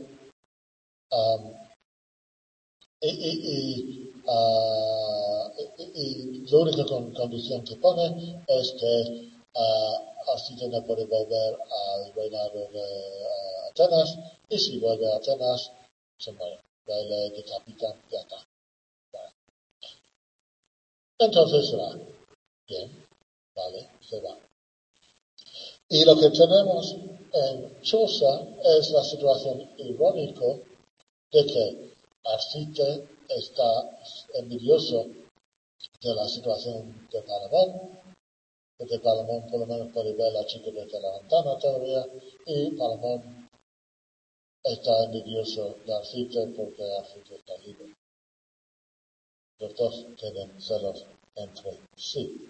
y la única condición que pone es que Arcite no puede volver al reinado de Atenas, y si vuelve a Atenas, se muere. Le decapitan y ya está. Vale. Entonces se va. Bien, vale, se va. Y lo que tenemos en Chaucer es la situación irónica de que Arcite está envidioso de la situación de Palamón, porque Palamón por lo menos puede ver a la chica desde la ventana todavía, y Palamón está envidioso de Arcite porque Arcite está libre. Los dos tienen celos entre sí.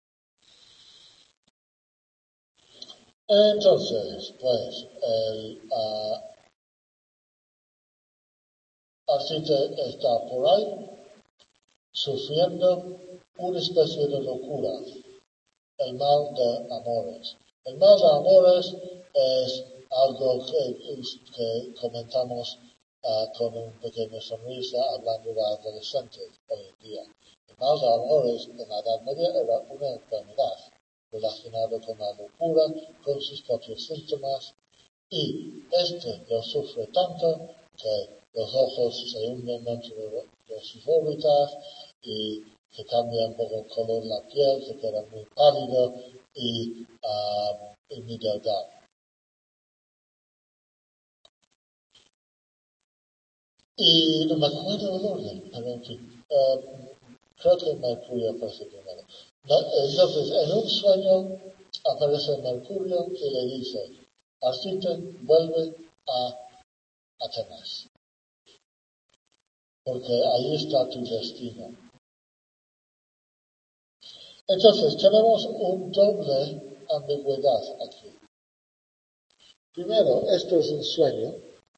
Entonces, pues, Arcite está por ahí sufriendo una especie de locura, el mal de amores. El mal de amores es algo que comentamos con un pequeño sonrisa hablando de adolescentes hoy en día. El mal de amores en la Edad Media era una enfermedad relacionada con la locura, con sus propios síntomas, y lo sufre tanto que los ojos se hunden dentro de sus órbitas y se cambia un poco el color de la piel, se queda muy pálido y mi deudad. Y no me acuerdo el orden, pero en fin, creo que Mercurio aparece primero. Entonces, en un sueño aparece Mercurio y le dice, Arcite, vuelve a Atenas, porque ahí está tu destino. Entonces, tenemos un doble ambigüedad aquí. Primero, esto es un sueño.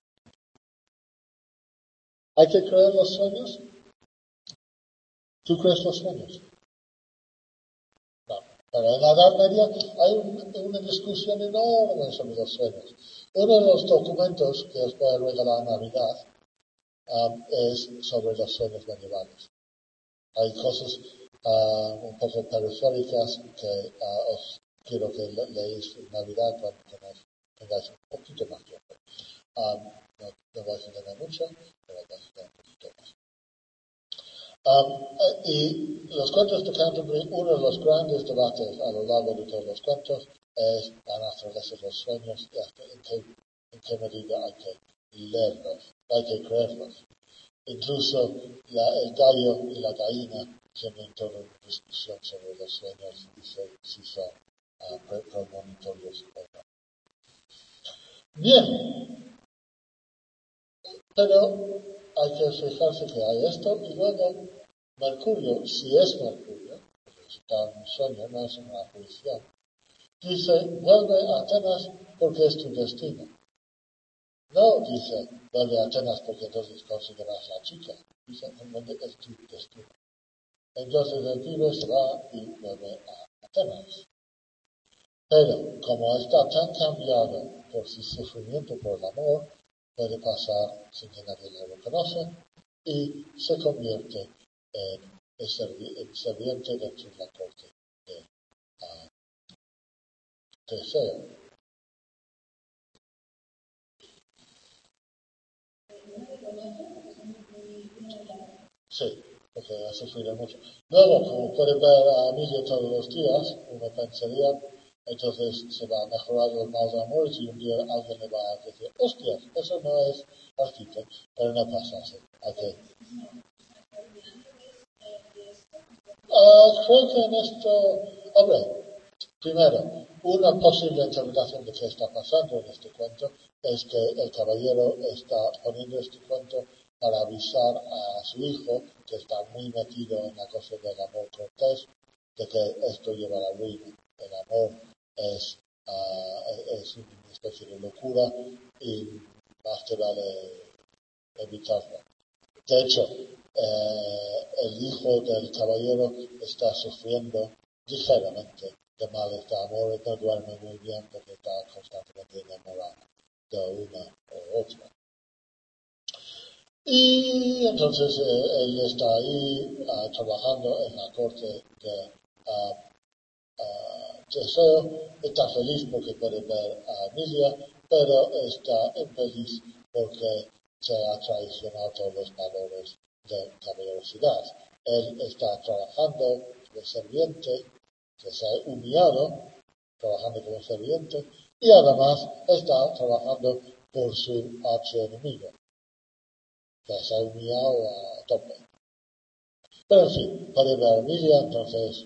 ¿Hay que creer los sueños? ¿Tú crees los sueños? No. Pero en la Edad Media hay una discusión enorme sobre los sueños. Uno de los documentos que os voy a regalar en Navidad es sobre los sueños medievales. Hay cosas un poco periféricas que os quiero que leáis en Navidad cuando tengáis un poquito más tiempo. No vais a entender mucho, pero vais a entender un poquito más. Y los cuentos de Canterbury, uno de los grandes debates a lo largo de todos los cuentos es la naturaleza de los sueños y hasta en qué medida hay que leerlos, hay que creerlos. Incluso el gallo y la gallina tienen toda una discusión sobre los sueños y si son premonitorios o no. Bien, pero hay que fijarse que hay esto y luego Mercurio, si es Mercurio, porque está en un sueño, no es una aparición, dice, vuelve a Atenas porque es tu destino. No dice, vuelve a Atenas porque entonces conseguirás la chica. Dice, es tu destino. Entonces el pibe se va y vuelve a Atenas. Pero como está tan cambiado por su sufrimiento por el amor, puede pasar sin que nadie le reconoce y se convierte en el serviente dentro de la corte de Teseo. Sí, porque ha sufrido mucho. Luego, como puede ver a Emilia todos los días, uno pensaría, entonces se va a mejorar los malos amores y un día alguien le va a decir, hostias, eso no es Arcite, pero no pasa así. Okay. Creo que en esto, hombre, primero, una posible interpretación de qué está pasando en este cuento es que el caballero está poniendo este cuento para avisar a su hijo, que está muy metido en la cosa del amor cortés, de que esto lleva a la ruina. El amor es una especie de locura y más te vale evitarlo. De hecho, el hijo del caballero está sufriendo ligeramente de males de amor, no duerme muy bien porque está constantemente enamorado de una o otra. Y entonces él está ahí trabajando en la corte de Teseo, está feliz porque puede ver a Emilia, pero está infeliz porque se ha traicionado todos los valores de caballerosidad. Él está trabajando como serviente, que se ha humillado, trabajando como serviente, y además está trabajando por su archienemigo, que se ha humillado a tope. Pero en fin, puede ver a Emilia, entonces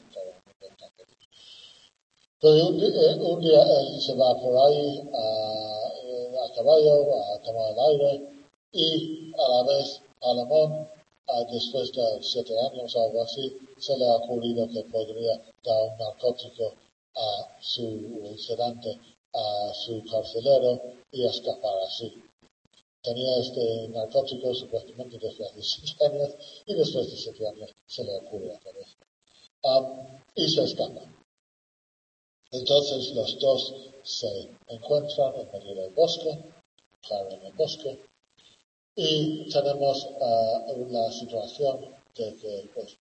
pero un día él se va por ahí a caballo, a tomar el aire, y a la vez Alamón, después de 7 años o algo así, se le ha ocurrido que podría dar un narcótico a su sedante, a su carcelero y escapar así. Tenía este narcótico supuestamente desde hace 7 años y después de 7 años se le ocurre hacer esto. Y se escapa. Entonces los dos se encuentran en medio del bosque, claro, en el bosque, y tenemos una situación de que pues,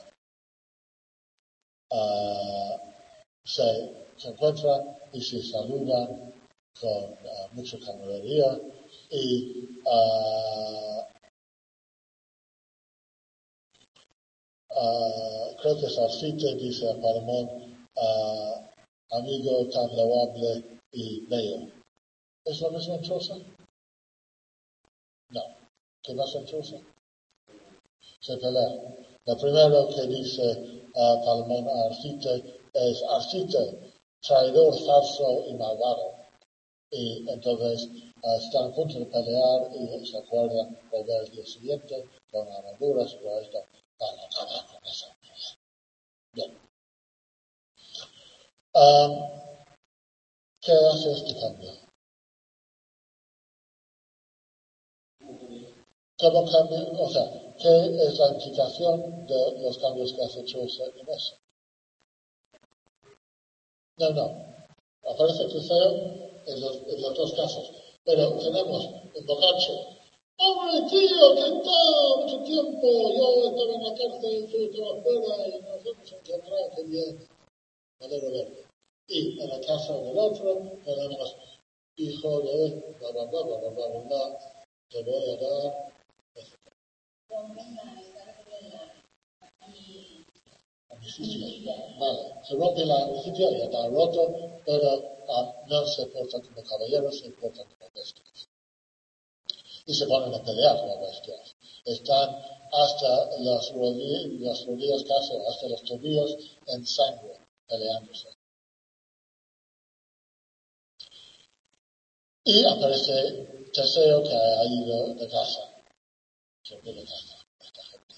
se encuentran y se saludan con mucha camaradería y creo que Sarcite dice a Paramón, amigo tan loable y bello. ¿Es lo mismo en Xhosa? No. ¿Qué pasa en Xhosa? Se pelea. Lo primero que dice Palomón a Arcite es: Arcite, traidor, falso y malvado. Y entonces están a punto de pelear y se acuerdan volver el día siguiente con armaduras y todo esto para acabar con esa pelea. Bien. ¿Qué hace este cambio? ¿Cómo cambia? O sea, ¿qué es la implicación de los cambios que hace Xhosa en eso? No. Aparece Teseo en los dos casos. Pero tenemos en Boccaccio: ¡hombre, tío, qué tal! Mucho tiempo. Yo estaba en la cárcel, tú estabas fuera y nos hemos encontrado. ¡Qué bien! Me alegro verte. Y en el caso del otro tenemos: hijo de bla, bla, bla, bla, bla, bla, bla, bla, te voy a dar amicitia. Vale, se rompe la amicitia, ya está roto, pero no se portan como caballeros, se portan como bestias. Y se ponen a pelear como bestias. Están hasta las rodillas casi, hasta los tobillos en sangre, peleándose. Y aparece Teseo, que ha ido de casa. Siempre de casa, esta gente.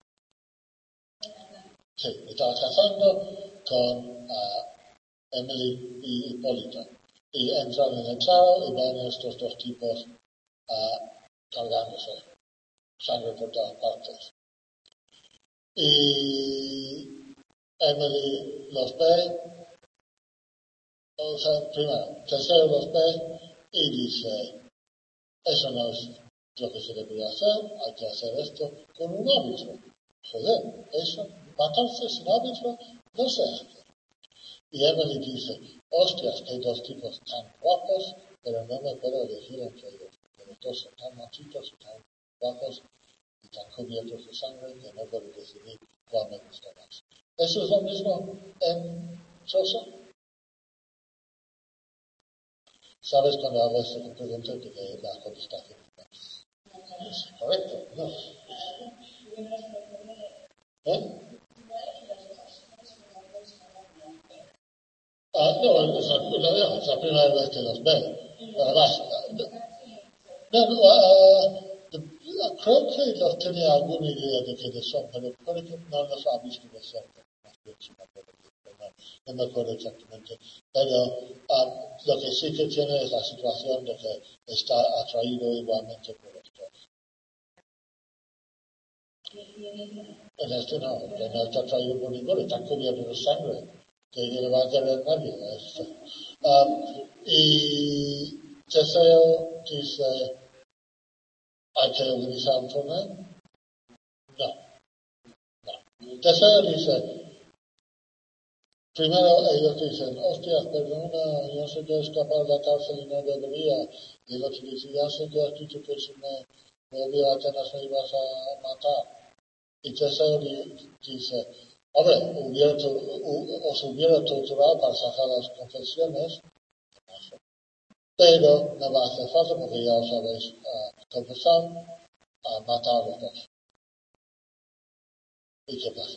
Sí, estaba cazando con Emily y Hipólito. Y entran en el claro y ven a estos dos tipos cargándose, sangre por todas partes. Y Emily los ve, o sea, primero, Teseo los ve y dice: eso no es lo que se debería hacer, hay que hacer esto con un árbitro. Joder, eso, matarse sin árbitro no se hace. Y Emily dice: hostias, que hay dos tipos tan guapos, pero no me puedo elegir entre ellos. Porque los dos son tan machitos y tan guapos y tan cubiertos de sangre que no puedo decidir cuál me gusta más. ¿Eso es lo mismo en Xhosa? ¿Sabes cuando hago esta pregunta que la contestación es correcto? ¿No? ¿Eh? No, es la primera vez que los veo. Además, creo que los tenía alguna idea de quiénes son, pero creo que no los ha visto de cerca. No me acuerdo exactamente. Pero lo que sí que tiene es la situación de que está atraído igualmente por los dos. En este no, que no está atraído por ninguno, está cubierto de sangre, que no va a querer nadie. Y Teseo dice: ¿hay que organizar un torneo? No. Teseo dice: primero ellos dicen: hostias, perdona, yo sé que he escapado de la cárcel y no debería. Y el otro dice: ya sé que has dicho que si me volvió a Atenas me ibas a matar. Y Teseo dice: hombre, os hubiera torturado para sacar las confesiones, pero no va a hacer falta porque ya os habéis confesado a matar a los dos. ¿Y qué pasa?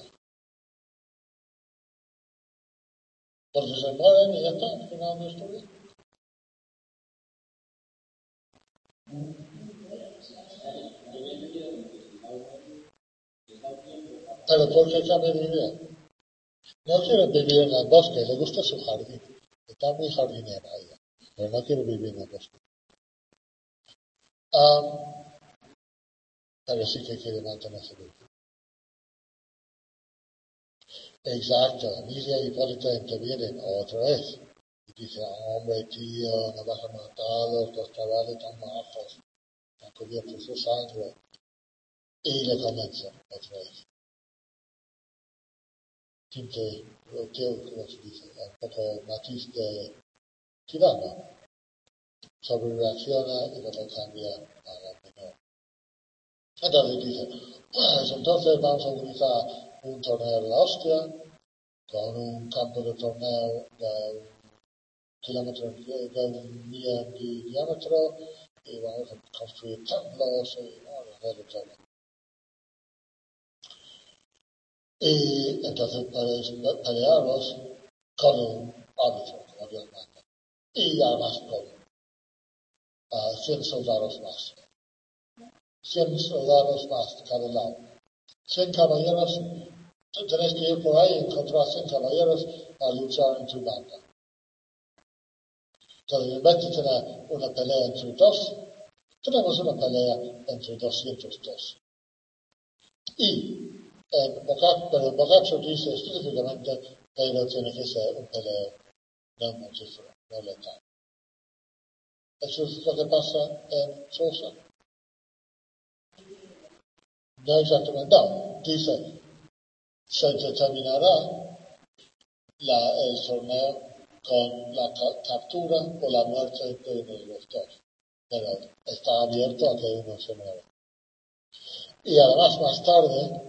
Porque se mueren y ya está, al final de la historia. Pero ¿por qué cambia de idea? No quiere vivir en el bosque, le gusta su jardín. Está muy jardinera ella, pero no quiere vivir en el bosque. Pero sí que quiere mantenerse vivo. Exacto, Emilia y Hipólito intervienen otra vez. Y dice: hombre, tío, no vas a matar a los dos chavales tan majos, tan cubiertos de sangre. Y le convence otra vez. Tinte, ¿cómo se dice? Un poco matiz de tirano. Sobre reacciona y luego cambia a la menor. Entonces dice: pues entonces vamos a organizar un torneo de la hostia, con un campo de torneo de kilómetros de un día de diámetro y vamos a construir templos y vamos a hacerlo todo. Y entonces podéis pelearos con el árbitro, como Dios manda. Y además con 100 soldados más. 100 soldados más de cada lado. 100 caballeros, tenéis que ir por ahí y encontrar 100 caballeros a luchar en tu banda. Entonces, en vez de tener una pelea entre dos, tenemos una pelea entre 202. Y pero Boccaccio dice específicamente, pero tiene que ser un pelea no mortífero, no letal. Eso es lo que pasa en Chaucer. No exactamente, no. Dice, se determinará el torneo con la captura o la muerte de uno de los dos. Pero está abierto a que uno se muera. Y además, más tarde,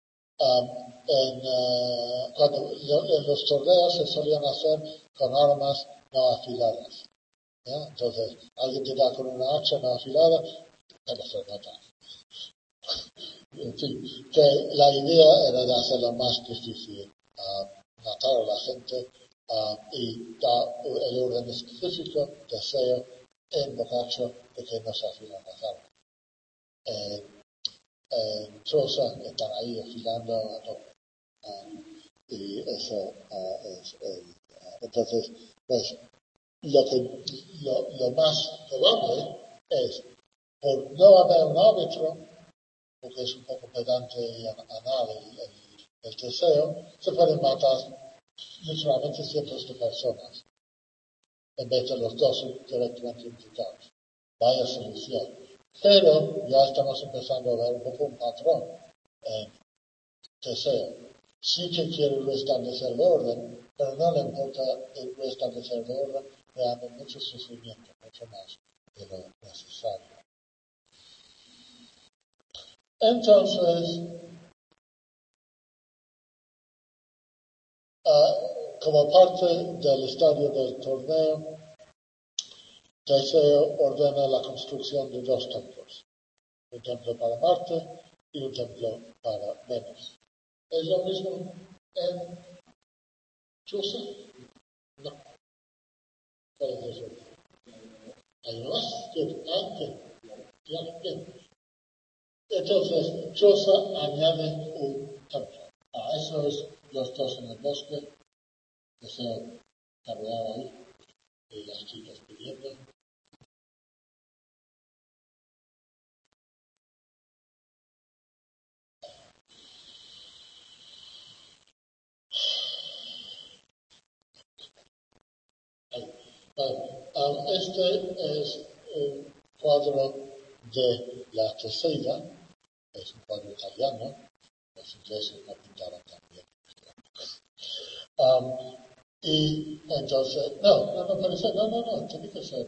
cuando en los torneos se solían hacer con armas no afiladas. ¿Ya? Entonces, alguien te da con una hacha no afilada, pero se mata. En fin, que la idea era de hacerlo más difícil, matar a la gente y dar el orden específico, deseo, en Boccaccio de que no se afilan las armas. En Chaucer están ahí afilando a tope. Y eso es entonces, pues, lo más probable es, por no haber un árbitro, porque es un poco pedante y anal el deseo, se pueden matar literalmente cientos de personas, en vez de los dos directamente implicados. Vaya solución. Pero ya estamos empezando a ver un poco un patrón en deseo. Sí que quiere restablecer el orden, pero no le importa restablecer el orden, creando mucho sufrimiento, mucho más de lo necesario. Entonces, como parte del estadio del torneo, Teseo ordena la construcción de 2 templos, un templo para Marte y un templo para Venus. ¿Es lo mismo en Chaucer? No. ¿Cuál es eso? Hay más. Bien. Entonces, Chaucer añade un templo. Eso es los dos en el bosque, Teseo cabreado ahí, y las chicas pidiendo. Este es un cuadro de la Teseida, es un cuadro italiano, los ingleses lo pintaron también. Y entonces, no puede ser, no, tiene que ser,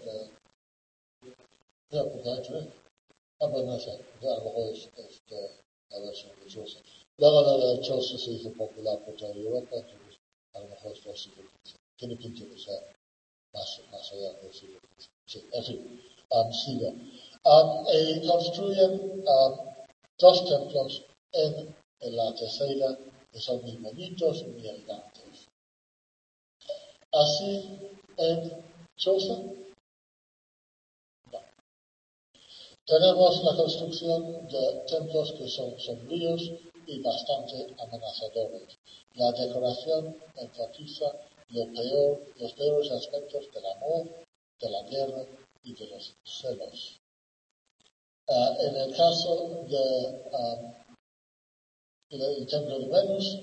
no, porque hay tres. Bueno, no sé, a lo mejor es la versión de Chaucer. Luego la de Chaucer se hizo popular por toda Europa, entonces a lo mejor es posible que tiene pinta de ser más allá del siglo XV. Sí, en fin, sigo. Y construyen 2 templos en la Teseida que son muy bonitos y muy elegantes. Así en Chaucer, no. Tenemos la construcción de templos que son sombríos y bastante amenazadores. La decoración enfatiza los peores aspectos del amor, de la guerra y de los celos. En el caso del templo de Venus,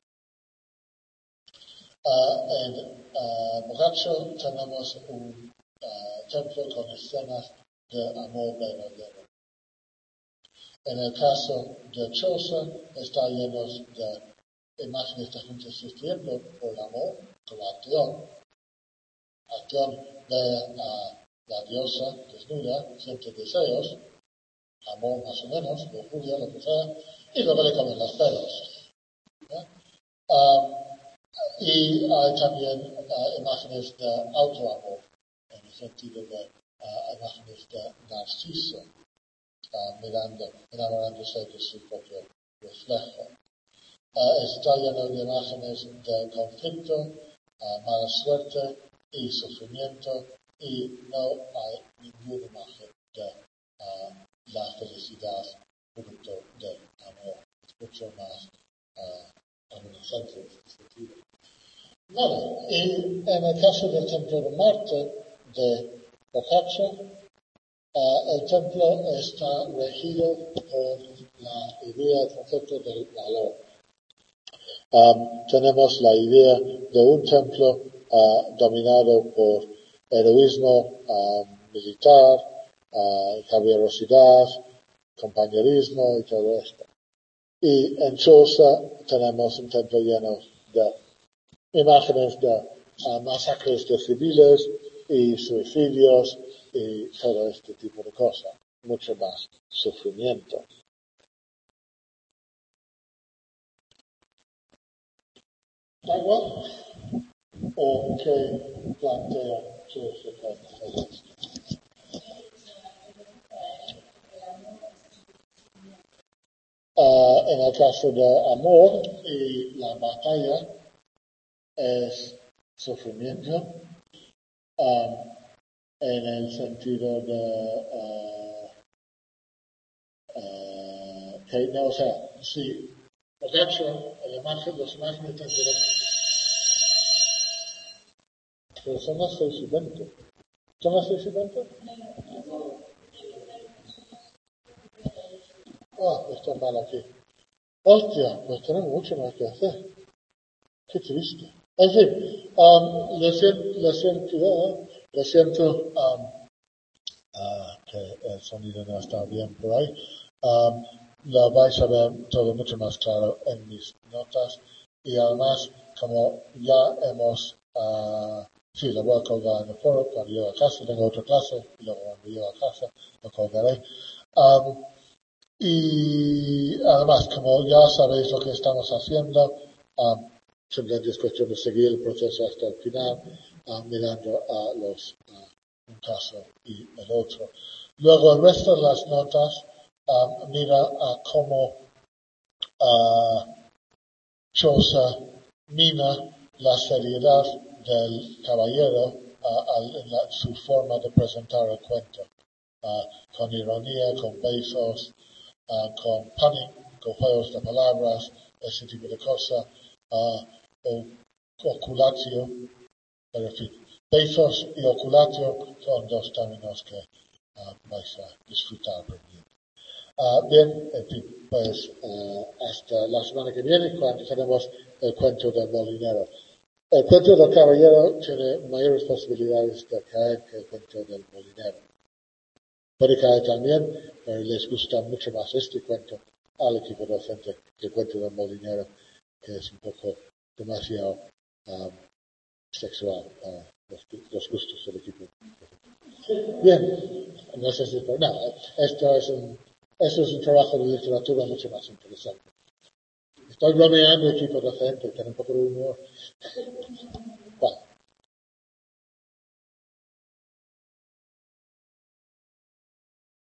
en Boccaccio tenemos un templo con escenas de amor verdadero. En el caso de Chaucer, está lleno de imágenes de gente sufriendo por el amor, como Acteón. Acteón ve a la diosa desnuda, siente deseos, amor más o menos, lujuria, lo que sea, y luego le comen los pelos. Y hay también imágenes de autoamor, en el sentido de imágenes de Narciso, enamorándose de su propio reflejo. Está lleno de imágenes de conflicto, mala suerte y sufrimiento, y no hay ninguna imagen de la felicidad producto del amor. Es mucho más adolescente en este sentido. Vale, y en el caso del templo de Marte de Boccaccio, el templo está regido por la idea, el concepto del valor. Tenemos la idea de un templo dominado por heroísmo militar, caballerosidad, compañerismo y todo esto. Y en Chaucer tenemos un templo lleno de imágenes de masacres de civiles y suicidios y todo este tipo de cosas. Mucho más sufrimiento. ¿Da igual? ¿O qué plantea Chaucer con esto? En el caso de amor y la batalla es sufrimiento, en el sentido de que no, o sea, si Boccaccio, los imágenes de pero son las 6:20. ¿Son las 6:20? Está mal aquí. Hostia, pues tenemos mucho más que hacer. Qué triste. En fin, lo siento que el sonido no está bien por ahí. Lo vais a ver todo mucho más claro en mis notas. Y además, como ya hemos, sí, lo voy a colgar en el foro cuando llego a casa, tengo otra clase, y luego cuando llego a casa lo colgaré. Y además, como ya sabéis lo que estamos haciendo, simplemente es cuestión de seguir el proceso hasta el final, mirando a un caso y el otro. Luego, el resto de las notas, mira a cómo Chaucer mina la seriedad del caballero en su forma de presentar el cuento, con ironía, con besos, con punning, con juegos de palabras, ese tipo de cosas, o oculatio, pero en fin, besos y oculatio son dos términos que vais a disfrutar muy bien. Bien, en fin, pues hasta la semana que viene cuando tenemos el cuento del molinero. El cuento del caballero tiene mayores posibilidades de caer que el cuento del molinero. Puede caer también, pero les gusta mucho más este cuento al equipo docente que el cuento del molinero, que es un poco demasiado sexual para los gustos del equipo. Bien, no sé si por nada. Esto es un trabajo de literatura mucho más interesante. Estoy bromeando, equipo docente, tiene un poco de humor. Bueno.